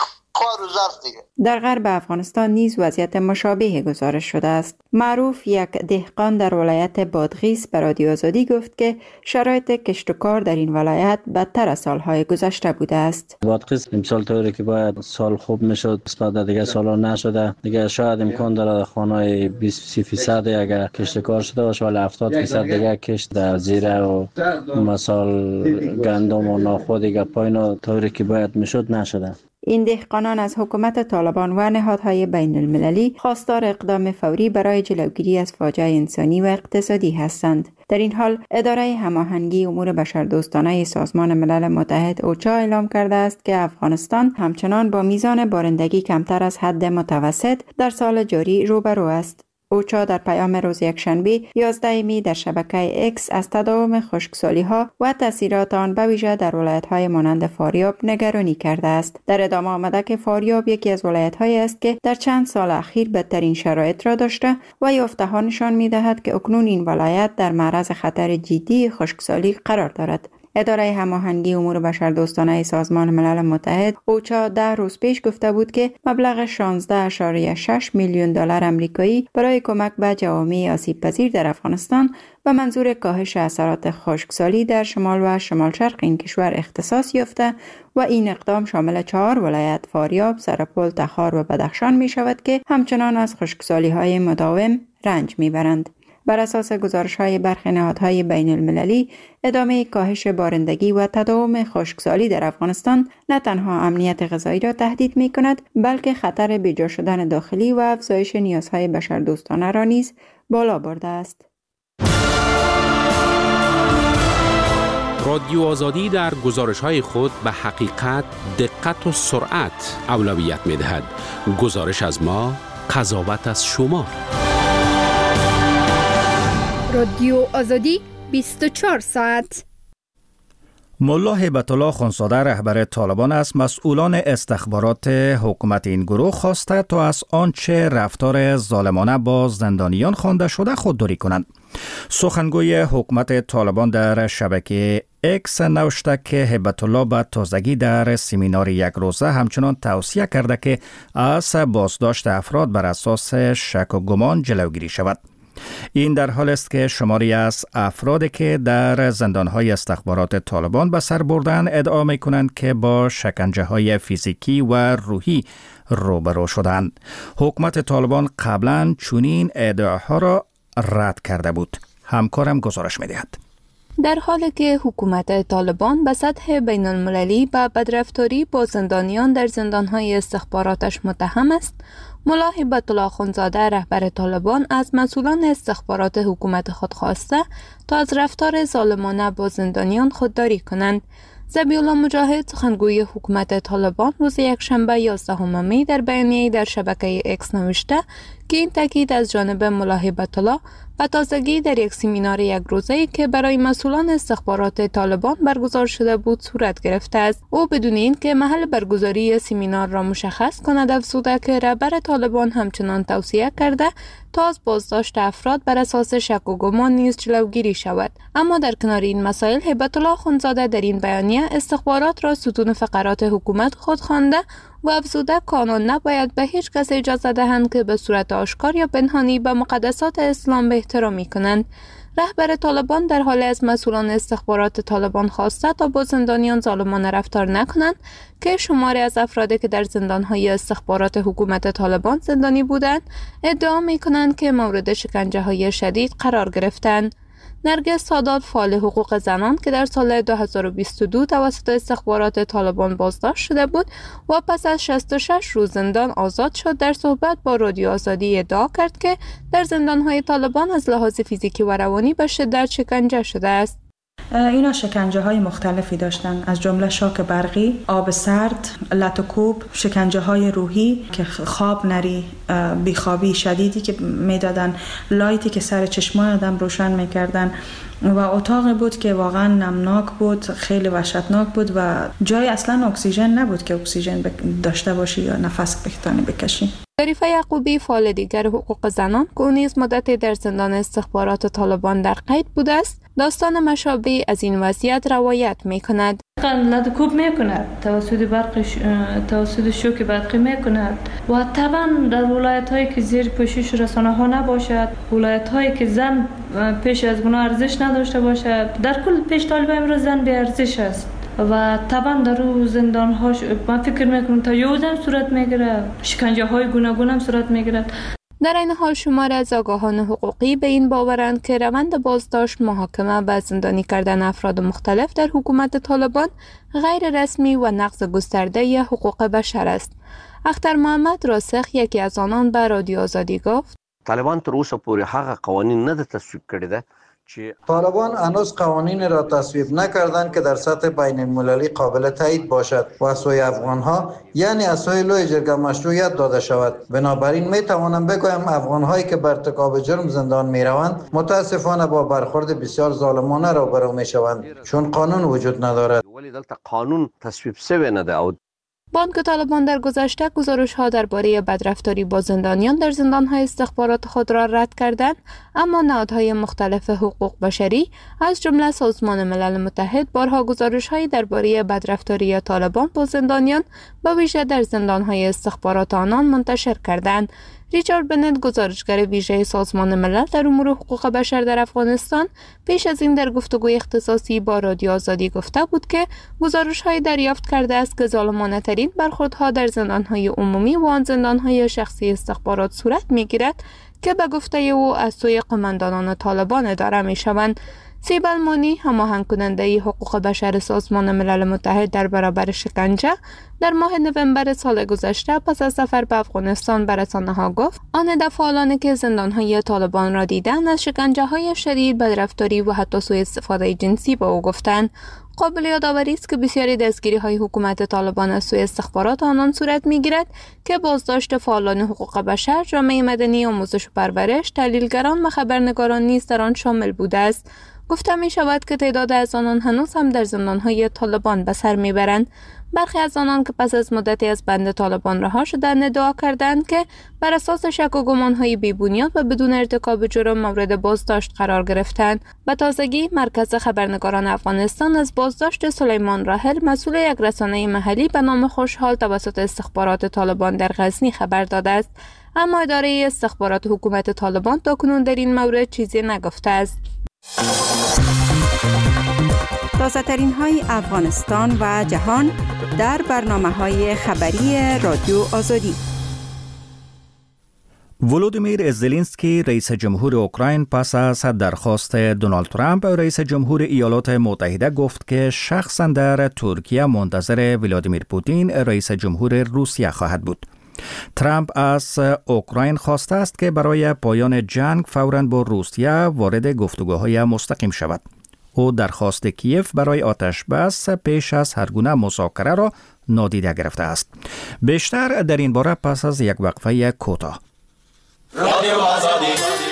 در غرب افغانستان نیز وضعیت مشابه گزارش شده است. معروف یک دهقان در ولایت بادغیس به رادیو آزادی گفت که شرایط کشت و کار در این ولایت بدتر از سالهای گذشته بوده است. بادغیس امسال طوری که باید سال خوب میشد نسبت دیگه سالا نشده. دیگه شاید امکان داره خانه بیست فیصد اگر کشت کار شده باشه ولی هفتاد فیصد دیگه کشت در زیره و مثال گندم و نخود دیگه پایین طوری که باید میشد نشده. این دهقانان از حکومت طالبان و نهادهای بین المللی خواستار اقدام فوری برای جلوگیری از فاجعه انسانی و اقتصادی هستند. در این حال اداره هماهنگی امور بشردوستانه سازمان ملل متحد اوچا اعلام کرده است که افغانستان همچنان با میزان بارندگی کمتر از حد متوسط در سال جاری روبرو است. اوچا در پیام روز یکشنبه یازده می در شبکه اکس از تداوم خشکسالی ها و تاثیرات آن به ویژه در ولایت های مانند فاریاب نگرانی کرده است. در ادامه آمده که فاریاب یکی از ولایت هایی است که در چند سال اخیر بدترین شرایط را داشته و یافته ها نشان می دهد که اکنون این ولایت در معرض خطر جدی خشکسالی قرار دارد. اداره هماهنگی امور بشردوستانه سازمان ملل متحد اوچا ده روز پیش گفته بود که مبلغ شانزده ممیز شش میلیون دلار آمریکایی برای کمک به جوامع آسیب پذیر در افغانستان به منظور کاهش اثرات خشکسالی در شمال و شمال شرق این کشور اختصاص یافته و این اقدام شامل چهار ولایت فاریاب، سرپل، تخار و بدخشان می شود که همچنان از خشکسالی های مداوم رنج می برند. بر اساس گزارش‌های برخی نهادهای بین المللی، ادامه کاهش بارندگی و تداوم خشکسالی در افغانستان نه تنها امنیت غذایی را تهدید می‌کند، بلکه خطر بیجا شدن داخلی و افزایش نیازهای بشردوستانه را نیز بالا برده است. رادیو آزادی در گزارش‌های خود به حقیقت، دقت و سرعت اولویت می‌دهد. گزارش از ما، قضاوت از شما. رادیو آزادی بیست و چهار ساعت. ملا هیبت الله خانزاده رهبر طالبان از مسئولان استخبارات حکومت این گروه خواسته تا از آنچه رفتار ظالمانه با زندانیان خوانده شده خودداری کنند. سخنگوی حکومت طالبان در شبکه اکس نوشته که هیبت الله به تازگی در سمینار یک روزه همچنان توصیه کرده که از بازداشت افراد بر اساس شک و گمان جلوگیری شود. این در حال است که شماری از افرادی که در زندانهای استخبارات طالبان به سر بردن ادعا می کنند که با شکنجه های فیزیکی و روحی روبرو شدند. حکومت طالبان قبلا چنین ادعاها را رد کرده بود. همکارم گزارش می دهد. در حالی که حکومت طالبان به سطح بین المللی به بدرفتاری با زندانیان در زندانهای استخباراتش متهم است، ملا هیبت الله خانزاده رهبر طالبان از مسئولان استخبارات حکومت خود خواسته تا از رفتار ظالمانه با زندانیان خودداری کنند. ذبیح الله مجاهد سخنگوی حکومت طالبان روز یکشنبه یازدهم می در بیانیه‌ای در شبکه اکس نوشته که این تاکید از جانب ملا هیبت الله و تازگی در یک سمینار یک روزه‌ای که برای مسئولان استخبارات طالبان برگزار شده بود صورت گرفته است. او بدون اینکه محل برگزاری سمینار را مشخص کند افزوده که رهبر طالبان همچنان توصیه کرده تا از بازداشت افراد بر اساس شک و گمان نیز جلوگیری شود. اما در کنار این مسائل هیبت الله خانزاده در این بیانیه استخبارات را ستون فقرات حکومت خود خوانده و افزوده کانون نباید به هیچ کس اجازه دهند که به صورت آشکار یا پنهانی به مقدسات اسلام به احترامی کنند. رهبر طالبان در حال از مسئولان استخبارات طالبان خواسته تا با زندانیان ظالمانه رفتار نکنند که شماری از افرادی که در زندانهای استخبارات حکومت طالبان زندانی بودند ادعا می کنند که مورد شکنجه های شدید قرار گرفتند. نرگس سادات فعال حقوق زنان که در سال دو هزار و بیست و دو توسط استخبارات طالبان بازداشت شده بود و پس از شصت و شش روز زندان آزاد شد، در صحبت با رادیو آزادی ادعا کرد که در زندانهای طالبان از لحاظ فیزیکی و روانی به شدت شکنجه شده است. اینا شکنجه های مختلفی داشتن، از جمله شاک برقی، آب سرد، لط و کوب، شکنجه های روحی که خواب نری، بیخوابی شدیدی که میدادن، لایتی که سر چشمان آدم روشن میکردن و اتاقی بود که واقعا نمناک بود، خیلی وحشتناک بود و جای اصلا اکسیژن نبود که اکسیژن داشته باشی یا نفس بتانی بکشی. ظریفه یعقوبی فعال دیگر حقوق زنان که نیز مدتی در زندان استخبارات طالبان در قید بوده است، داستان مشابه از این وضعیت روایت می کند. لدکوب می کند، توسط برقش، توسط شوک برقی می کند و طبعا در ولایت هایی که زیر پوشش رسانه ها نباشد، ولایت هایی که زن پیش از گناه ارزش نداشته باشد، در کل پیش طالب امروز زن بی ارزش است و طبعا در رو زندان هاش من فکر میکنم تا یوزم صورت میگیره، شکنجه های گوناگون هم صورت میگیره. در این حال شماری از آگاهان حقوقی به این باورند که روند بازداشت، محاکمه و زندانی کردن افراد مختلف در حکومت طالبان غیر رسمی و نقض گسترده ی حقوق بشر است. اختر محمد راسخ یکی از آنان به رادیو آزادی گفت: طالبان تر اوسه پورې هغه قوانین نه د تصویب کړی ده طالبان هنوز قوانین را تصویب نکردند که در سطح بین المللی قابل تایید باشد و از سوی افغانها یعنی از سوی لوی جرگه مشروعیت داده شود. بنابراین می توانم بگویم افغانهایی که به ارتکاب جرم زندان می روند متاسفانه با برخورد بسیار ظالمانه روبرو می شوند چون قانون وجود ندارد. ولی دلته قانون تصویب شوی نه ده. بانک طالبان در گذشته گزارش‌ها درباره بدرفتاری با زندانیان در زندان‌های استخبارات خود را رد کردند، اما نهادهای مختلف حقوق بشری از جمله سازمان ملل متحد بارها گزارش‌هایی درباره بدرفتاری طالبان با زندانیان به ویژه در زندان‌های استخبارات آنان منتشر کردند. ریچارد بنت، گزارشگر ویژه سازمان ملل در امور حقوق بشر در افغانستان، پیش از این در گفتگوی اختصاصی با رادیو آزادی گفته بود که گزارش‌های دریافت کرده است که ظالمانه ترین برخوردها در زندان‌های عمومی و آن زندان‌های شخصی استخبارات صورت می‌گیرد که به گفته او از سوی قماندانان طالبان اداره می‌شوند. سیبل مانی، هماهنگ کننده حقوق بشر سازمان ملل متحد در برابر شکنجه، در ماه نوامبر سال گذشته پس از سفر به افغانستان به رسانه‌ها گفت آن فعالانی که زندان‌های طالبان را دیدند از شکنجه‌های شدید، بدرفتاری و حتی سوء استفاده جنسی به او گفتند. قابل یادآوری است که بسیاری دستگیری‌های حکومت طالبان از سوی استخبارات آنان صورت می‌گیرد که بازداشت فعالان حقوق بشر، جامعه مدنی، آموزش و پرورش، تحلیلگران و خبرنگاران نیز در آن شامل بوده است. گفته می شود که تعداد از آنان هنوز هم در زندان‌های طالبان به سر میبرند. برخی از آنان که پس از مدتی از بند طالبان رها شدند ادعا کردند که بر اساس شک و گمان‌های بی‌بنیاد و بدون ارتکاب جرم مورد بازداشت قرار گرفتند. به تازگی مرکز خبرنگاران افغانستان از بازداشت سلیمان راحل، مسئول یک رسانه محلی به نام خوشحال توسط استخبارات طالبان در غزنی خبر داده است، اما اداره استخبارات حکومت طالبان تاکنون در این مورد چیزی نگفته است. تازه ترین های افغانستان و جهان در برنامه های خبری رادیو آزادی. ولودیمیر زلنسکی رئیس جمهور اوکراین پس از درخواست دونالد ترامپ رئیس جمهور ایالات متحده گفت که شخصا در ترکیه منتظر ولادیمیر پوتین رئیس جمهور روسیه خواهد بود. ترامپ از اوکراین خواسته است که برای پایان جنگ فوراً با روسیه وارد گفتگوهای مستقیم شود. او درخواست کیف برای آتش بس پیش از هر گونه مذاکره را نادیده گرفته است. بیشتر در این باره پس از یک وقفه کوتاه. رادیو آزادی.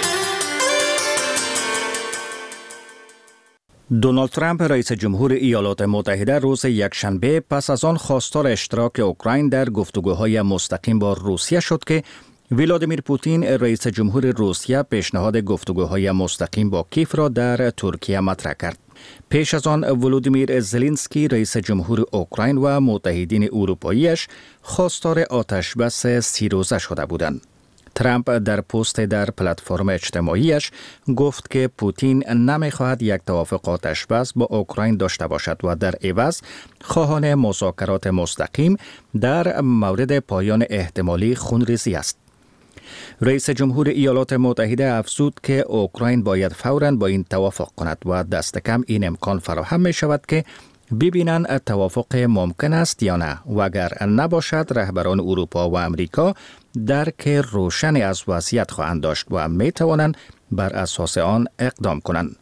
دونالد ترامپ رئیس جمهور ایالات متحده روز یکشنبه پس از آن خواستار اشتراک اوکراین در گفتگوهای مستقیم با روسیه شد که ولادیمیر پوتین رئیس جمهور روسیه پیشنهاد گفتگوهای مستقیم با کیف را در ترکیه مطرح کرد. پیش از آن ولودیمیر زلنسکی رئیس جمهور اوکراین و متحدین اروپاییش خواستار آتش بس سی روزه شده بودند. ترامپ در پست در پلتفرم اجتماعیش گفت که پوتین نمیخواهد یک توافق آتش بس با اوکراین داشته باشد و در عوض خواهان مذاکرات مستقیم در مورد پایان احتمالی خونریزی است. رئیس جمهور ایالات متحده افزود که اوکراین باید فوراً با این توافق کند و دست کم این امکان فراهم می شود که ببینند توافق ممکن است یا نه و اگر نباشد رهبران اروپا و امریکا درک روشنی از وضعیت خواهند داشت و می توانند بر اساس آن اقدام کنند.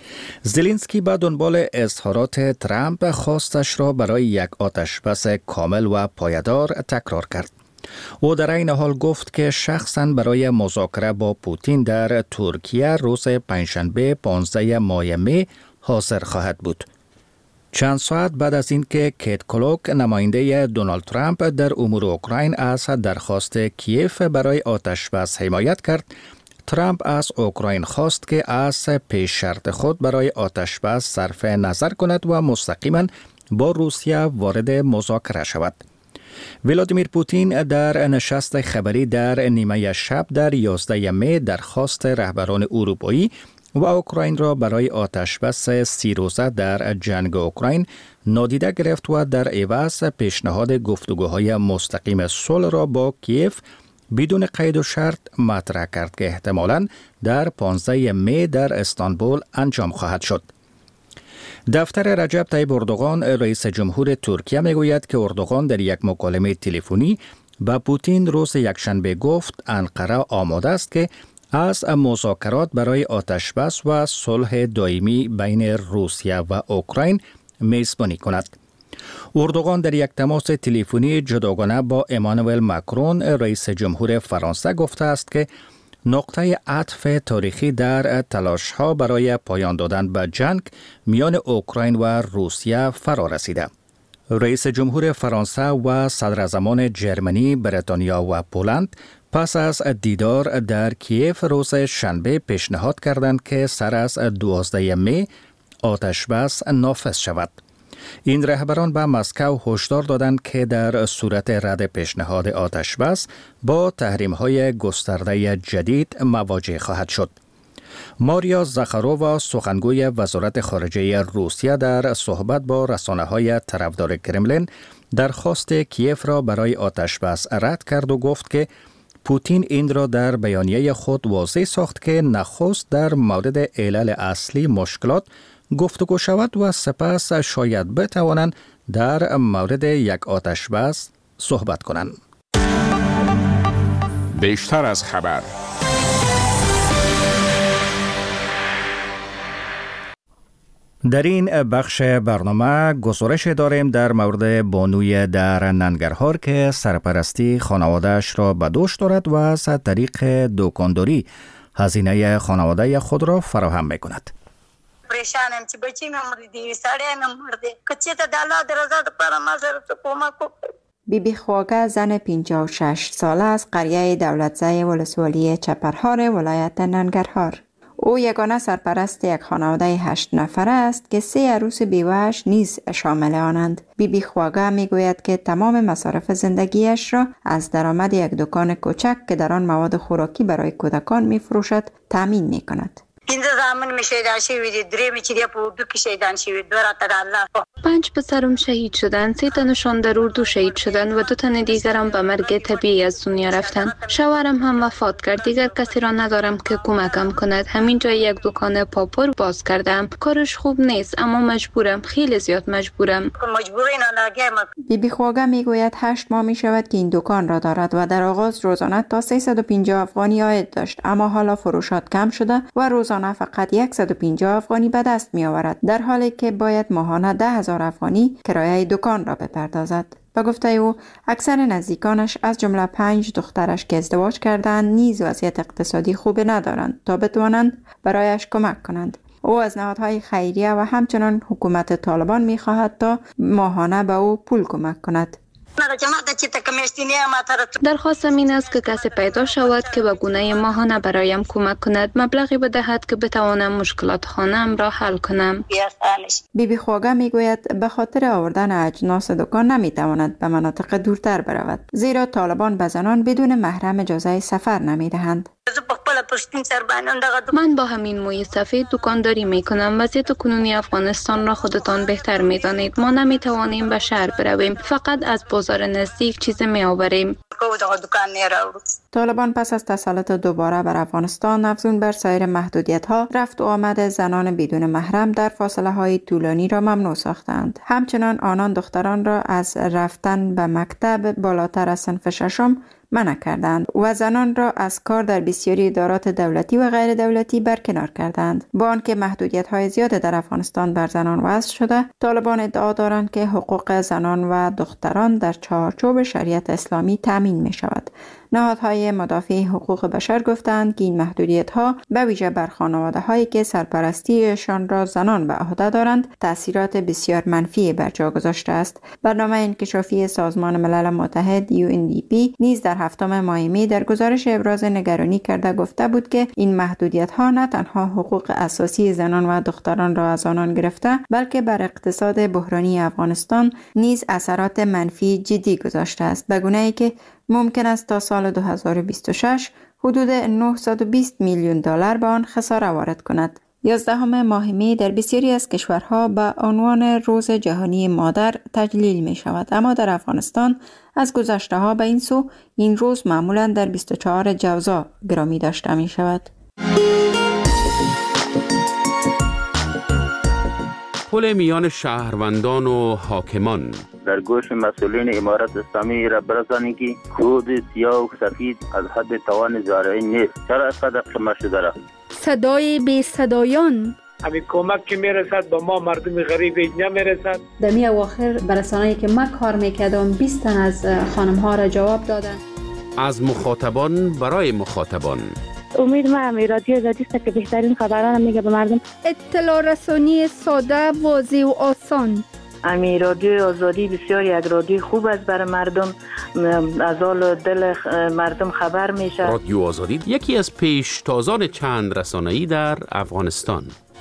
زلنسکی به دنبال اظهارات ترامپ خواستش را برای یک آتش بس کامل و پایدار تکرار کرد. او در این حال گفت که شخصاً برای مذاکره با پوتین در ترکیه روز پنجشنبه پانزده ماه می حاضر خواهد بود. چند ساعت بعد از اینکه کیت کلوک نماینده دونالد ترامپ در امور اوکراین از درخواست کیف برای آتش بس حمایت کرد، ترامپ از اوکراین خواست که از پیش شرط خود برای آتش بس صرف نظر کند و مستقیما با روسیه وارد مذاکره شود. ولادیمیر پوتین در نشست خبری در نیمه شب در یازده می درخواست رهبران اروپایی و اوکراین را برای آتش بس سی روزه در جنگ اوکراین نادیده گرفت و در عوض پیشنهاد گفتگوهای مستقیم صلح را با کیف بدون قید و شرط مطرح کرد که احتمالاً در پانزده می در استانبول انجام خواهد شد. دفتر رجب طیب اردوغان رئیس جمهور ترکیه میگوید که اردوغان در یک مکالمه تلفنی با پوتین روز یکشنبه گفت انقره آماده است که از مذاکرات برای آتشبس و صلح دائمی بین روسیه و اوکراین میزبانی کند. اردوغان در یک تماس تلفنی جداگانه با امانوئل ماکرون رئیس جمهور فرانسه گفته است که نقطه عطف تاریخی در تلاش‌ها برای پایان دادن به جنگ میان اوکراین و روسیه فرا رسیده. رئیس جمهور فرانسه و صدراعظمان جرمنی، بریتانیا و پولند پس از دیدار در کیف روز شنبه پیشنهاد کردند که سر از دوازده می آتشبس نافذ شود. این رهبران به مسکو هشدار دادند که در صورت رد پیشنهاد آتشبس با تحریم‌های گسترده جدید مواجه خواهد شد. ماریا زاخارووا، سخنگوی وزارت خارجه روسیه، در صحبت با رسانه‌های طرفدار کرملین درخواست کیف را برای آتشبس رد کرد و گفت که پوتین این را در بیانیه خود واضح ساخت که نخست در مورد علل اصلی مشکلات گفتگو شود و سپس شاید بتوانند در مورد یک آتشبس صحبت کنند. بیشتر از خبر. در این بخش برنامه گزارش داریم در مورد بانوی در ننگرهار که سرپرستی خانواده‌اش را به دوش دارد و از طریق دکانداری هزینه خانواده خود را فراهم می‌کند. پریشانم چې بچی مې مړ دي سړی مې مړ دی که چېرته د الله د رضا دپاره ما سره څه کمک وکړي. بیبی خواگه زن پنجاه و شش ساله از قریه دولتزای ولسوالی چپرهار ولایت ننگرهار. او یگانه سرپرست یک خانواده هشت نفره است که سه عروس بیوه‌اش نیز شامل آنند. بیبی خواگه می گوید که تمام مصارف زندگیش را از درآمد یک دکان کوچک که در آن مواد خوراکی برای کودکان می فروشد تامین می کند. پنځه زامن می شهیدان شوي دي، درې مې چې دی په اردو کې شهیدان شوي، دوه راته د الله. پنج پسرم شهید شدند، سه تنشان در اردو شهید شدند و دو تن دیگرم به مرگ طبیعی از دنیا رفتند. شوهرم هم وفات کرد. دیگر کسی را ندارم که کمکم کند. همین جای یک دکان پاپور باز کردم. کارش خوب نیست اما مجبورم، خیلی زیاد مجبورم. بیبی خواگه می گوید هشت ماه می شود که این دکان را دارد و در آغاز روزانه تا سیصد و پنجاه افغانی عاید داشت، اما حالا فروشات کم شده و روزانه فقط صد و پنجاه افغانی به دست می آورد، در حالی که باید ماهانه ده هزار افغانی کرایه دکان را بپردازد. به گفته او اکثر نزدیکانش از جمله پنج دخترش که ازدواج کردند نیز وضعیت اقتصادی خوب ندارند تا بتوانند برایش کمک کنند. او از نهادهای خیریه و همچنان حکومت طالبان می خواهد تا ماهانه به او پول کمک کند. درخواستم این است که کسی پیدا شود که به گونه ماهانه برایم کمک کند، مبلغی بدهد که بتوانم مشکلات خانه‌ام را حل کنم. بیبی خواگه می گوید به خاطر آوردن اجناس دکان نمی تواند به مناطق دورتر برود، زیرا طالبان به زنان بدون محرم اجازه سفر نمی دهند. من با همین موی سفید دکانداری می کنم. وضعیت کنونی افغانستان را خودتان بهتر می دانید. ما نمی توانیم به شهر برویم، فقط از بازار نزدیک چیز می آوریم. طالبان پس از تسلط دوباره بر افغانستان افزون بر سایر محدودیت ها، رفت و آمد زنان بدون محرم در فاصله های طولانی را ممنوع ساختند. همچنان آنان دختران را از رفتن به مکتب بالاتر از صنف ششم منع کردند و زنان را از کار در بسیاری ادارات دولتی و غیر دولتی برکنار کردند. با آنکه محدودیت‌های زیاد در افغانستان بر زنان وضع شده، طالبان ادعا دارند که حقوق زنان و دختران در چارچوب شریعت اسلامی تامین می شود. نهادهای مدافع حقوق بشر گفتند که این محدودیت‌ها به ویژه بر خانواده‌هایی که سرپرستیشان را زنان به عهده دارند تأثیرات بسیار منفی بر جا گذاشته است. برنامه انکشافی سازمان ملل متحد یو ان دی پی نیز در هفتم ماه می در گزارش ابراز نگرانی کرده گفته بود که این محدودیت‌ها نه تنها حقوق اساسی زنان و دختران را از آنان گرفته، بلکه بر اقتصاد بحرانی افغانستان نیز اثرات منفی جدی گذاشته است، به گونه‌ای که ممکن است تا سال دو هزار و بیست و شش حدود نهصد و بیست میلیون دلار به آن خساره وارد کند. یازدهم ماه می در بسیاری از کشورها به عنوان روز جهانی مادر تجلیل می شود، اما در افغانستان از گذشته ها به این سو این روز معمولا در بیست و چهارم جوزا گرامی داشته می شود. پل میان شهروندان و حاکمان در گوش مسئولین امارت اسلامی را برسانی که کود سیاه و سفید از حد توان زارعی نیست. چرا از قدر خمه شده را؟ صدای بی صدایان همین کمک که میرسد به ما مردم غریب نمیرسد. در می اواخر برسانه‌ای که من کار میکردم بیست تن از خانم ها را جواب دادن. از مخاطبان برای مخاطبان. امید ما امی رادیو آزادی است که بهترین خبران میگه به مردم. اطلاع رسانی ساده، واضح و آسان. امی رادیو آزادی بسیار یک رادیو خوب است برای مردم، از حال دل مردم خبر میشه. رادیو آزادی یکی از پیشتازان چند رسانه‌ای در افغانستان.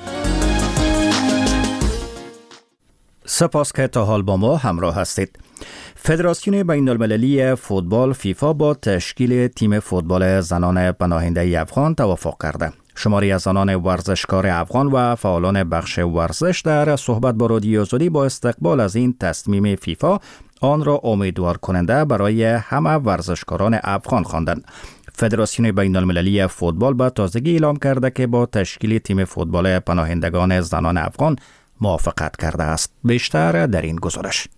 سپاس که تا حال با ما همراه هستید. فدراسیون بین المللی فوتبال فیفا با تشکیل تیم فوتبال زنان پناهنده افغان توافق کرده. شماری از زنان ورزشکار افغان و فعالان بخش ورزش در صحبت با رادیو آزادی با استقبال از این تصمیم فیفا آن را امیدوار کننده برای همه ورزشکاران افغان خواندند. فدراسیون بین المللی فوتبال با تازگی اعلام کرده که با تشکیل تیم فوتبال پناهندگان زنان افغان موافقت کرده است. بیشتر در این گزارش.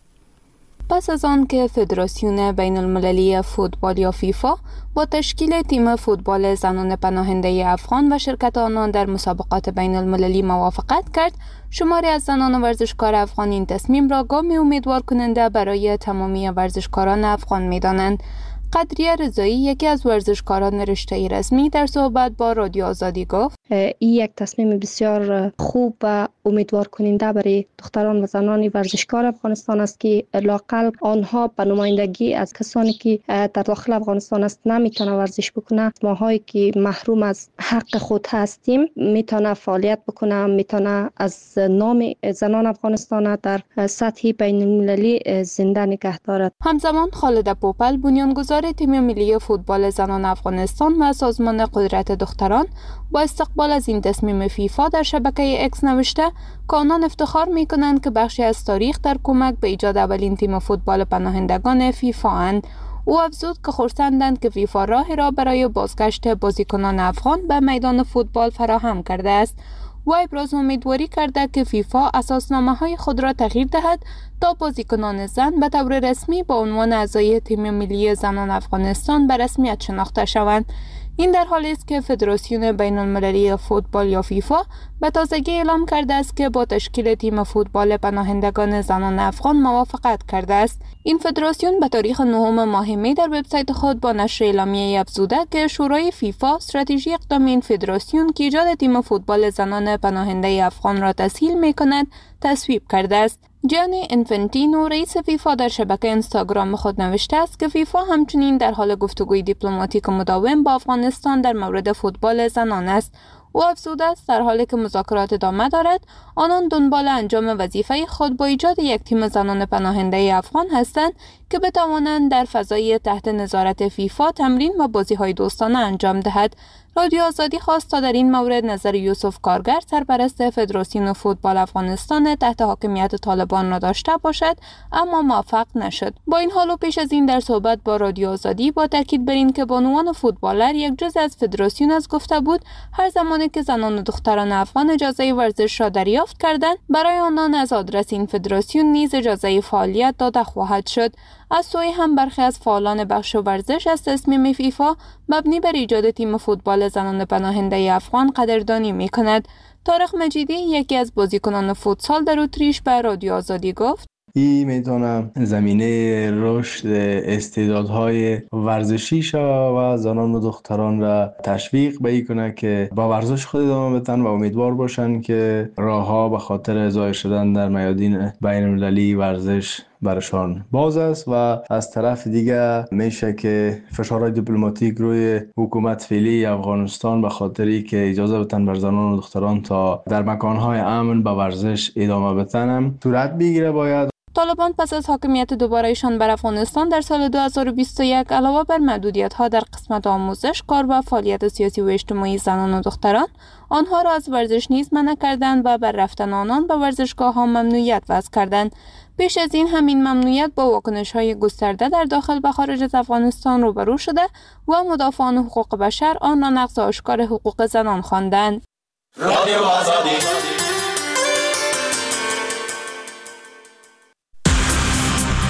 پس از آن که فدراسیون بین المللی فوتبال یا فیفا با تشکیل تیم فوتبال زنان پناهنده افغان و شرکت آنان در مسابقات بین المللی موافقت کرد، شماری از زنان ورزشکار افغان این تصمیم را گامی امیدوار کننده برای تمامی ورزشکاران افغان می‌دانند. قدریه رضایی، یکی از ورزشکاران رشته رسمی، در صحبت با رادیو آزادی گفت: این یک تصمیم بسیار خوب و امیدوار کننده برای دختران و زنان ورزشکار افغانستان است که لااقل آنها به نمایندگی از کسانی که در داخل افغانستان است نمیتونه ورزش بکنه، ماهایی که محروم از حق خود هستیم میتونه فعالیت بکنه، میتونه از نام زنان افغانستان در سطح بین المللی زنده نگه دارد. همزمان خالد پوپل، بنیانگذار تیم ملی فوتبال زنان افغانستان و سازمان قدرت دختران، با استقبال از این تصمیم فیفا در شبکه اکس نوشته که آنان افتخار می‌کنند که بخشی از تاریخ در کمک به ایجاد اولین تیم فوتبال پناهندگان فیفا اند. او افزود که خرسندند که فیفا راهی را برای بازگشت بازیکنان افغان به میدان فوتبال فراهم کرده است. و ابراز امیدواری کرده که فیفا اساسنامه‌های خود را تغییر دهد تا بازیکنان زن به طور رسمی با عنوان اعضای تیم ملی زنان افغانستان به رسمیت شناخته شوند. این در حالی است که فدراسیون بین المللی فوتبال یا فیفا به تازگی اعلام کرده است که با تشکیل تیم فوتبال پناهندگان زنان افغان موافقت کرده است. این فدراسیون به تاریخ نهم ماه می در وبسایت خود با نشر اعلامیه افزوده که شورای فیفا استراتژی اقدام این فدراسیون که ایجاد تیم فوتبال زنان پناهنده افغان را تسهیل می‌کند تصویب کرده است. جانی انفنتینو، رئیس فیفا، در شبکه اینستاگرام خود نوشته است که فیفا همچنین در حال گفتگوی دیپلماتیک مداوم با افغانستان در مورد فوتبال زنان است. او افزوده است در حالی که مذاکرات ادامه دارد، آنان دنبال انجام وظیفه خود با ایجاد یک تیم زنان پناهنده افغان هستند که بتوانند در فضای تحت نظارت فیفا تمرین و بازی‌های دوستانه انجام دهد. رادیو آزادی خواست تا در این مورد نظر یوسف کارگر، سرپرست فدراسیون فوتبال افغانستان تحت حاکمیت طالبان را داشته باشد، اما موفق نشد. با این حال و پیش از این در صحبت با رادیو آزادی با تاکید بر این که بانوان فوتبالر یک جزء از فدراسیون از گفته بود هر زمانی که زنان و دختران افغان اجازه ورزش را دریافت کردند، برای آنان از آدرس این فدراسیون نیز اجازه فعالیت داده خواهد شد. از سوی هم برخی از فعالان بخش ورزش از تصمیم فیفا مبنی بر ایجاد تیم فوتبال زنان پناهنده افغان قدردانی می‌کند. طارق مجیدی، یکی از بازیکنان فوتسال در اتریش، به رادیو آزادی گفت: این میتونه زمینه رشد استعدادهای ورزشی شود و زنان و دختران را تشویق به این کنه که با ورزش خود ادامه بدن و امیدوار باشن که راهها به خاطر ظاهر شدن در میادین بین المللی ورزش برشان باز است. و از طرف دیگه میشه که فشارهای دیپلماتیک روی حکومت فعلی افغانستان به خاطری که اجازه بدن بر زنان و دختران تا در مکانهای امن به ورزش ادامه بدن صورت بگیره. باید طالبان پس از حاکمیت دوبارهشان بر افغانستان در سال دو هزار و بیست و یک علاوه بر محدودیت‌ها در قسمت آموزش، کار و فعالیت سیاسی و اجتماعی زنان و دختران، آنها را از ورزش نیز منع کردند و بر رفتن آنان به ورزشگاه‌ها ممنوعیت وضع کردند. پیش از این همین ممنوعیت با واکنش‌های گسترده در داخل و خارج از افغانستان روبرو شده و مدافعان حقوق بشر آن را نقض آشکار حقوق زنان خواندند. رادیو آزادی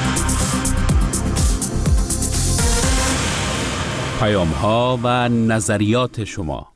پیام ها و نظریات شما.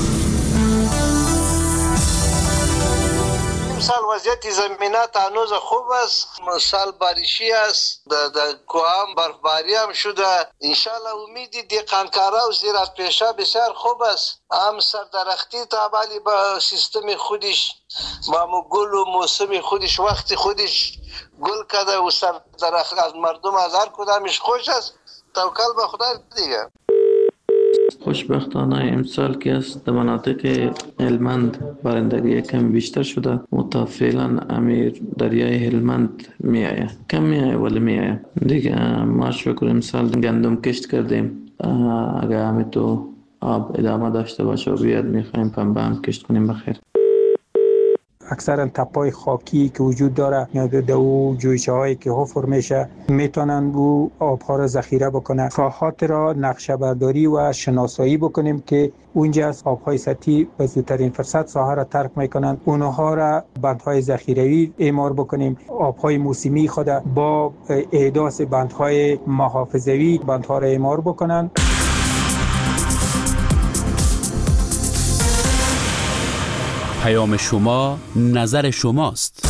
سال وضعیت زمینات هنوز خوب است، سال باریشی است، در کوام برفباری هم شده. انشالله امیدی دیقانکارا و زیرات پیشه بسیار خوب است. هم سردرختی تابالی با سیستم خودش، با گل و موسم خودش، وقت خودش گل کده و سردرخت از مردم از هر کدامش خوش است. توکل به خدا دیگه. خوشبختانه امسال که است در مناطق هلمند بارندگی کم بیشتر شده و فعلا امیر دریای هلمند می آید، کم می آید ولی می آید دیگه. ما شکر امسال گندم کشت کردیم، اگر همین تو آب ادامه داشته باشه و بیاد میخوایم پنبه هم کشت کنیم بخیر. اکثرا تپای خاکی که وجود داره یا دو جویچه هایی که حفر میشه میتونن او آبها را ذخیره بکنن. ساحات را نقشه برداری و شناسایی بکنیم که اونجا از آبهای سطحی به زودترین فرصت ساحه را ترک میکنن، اونها را بندهای ذخیروی اعمار بکنیم. آبهای موسمی خود با احداث بندهای محافظوی بندها را اعمار بکنن. پیام شما نظر شماست.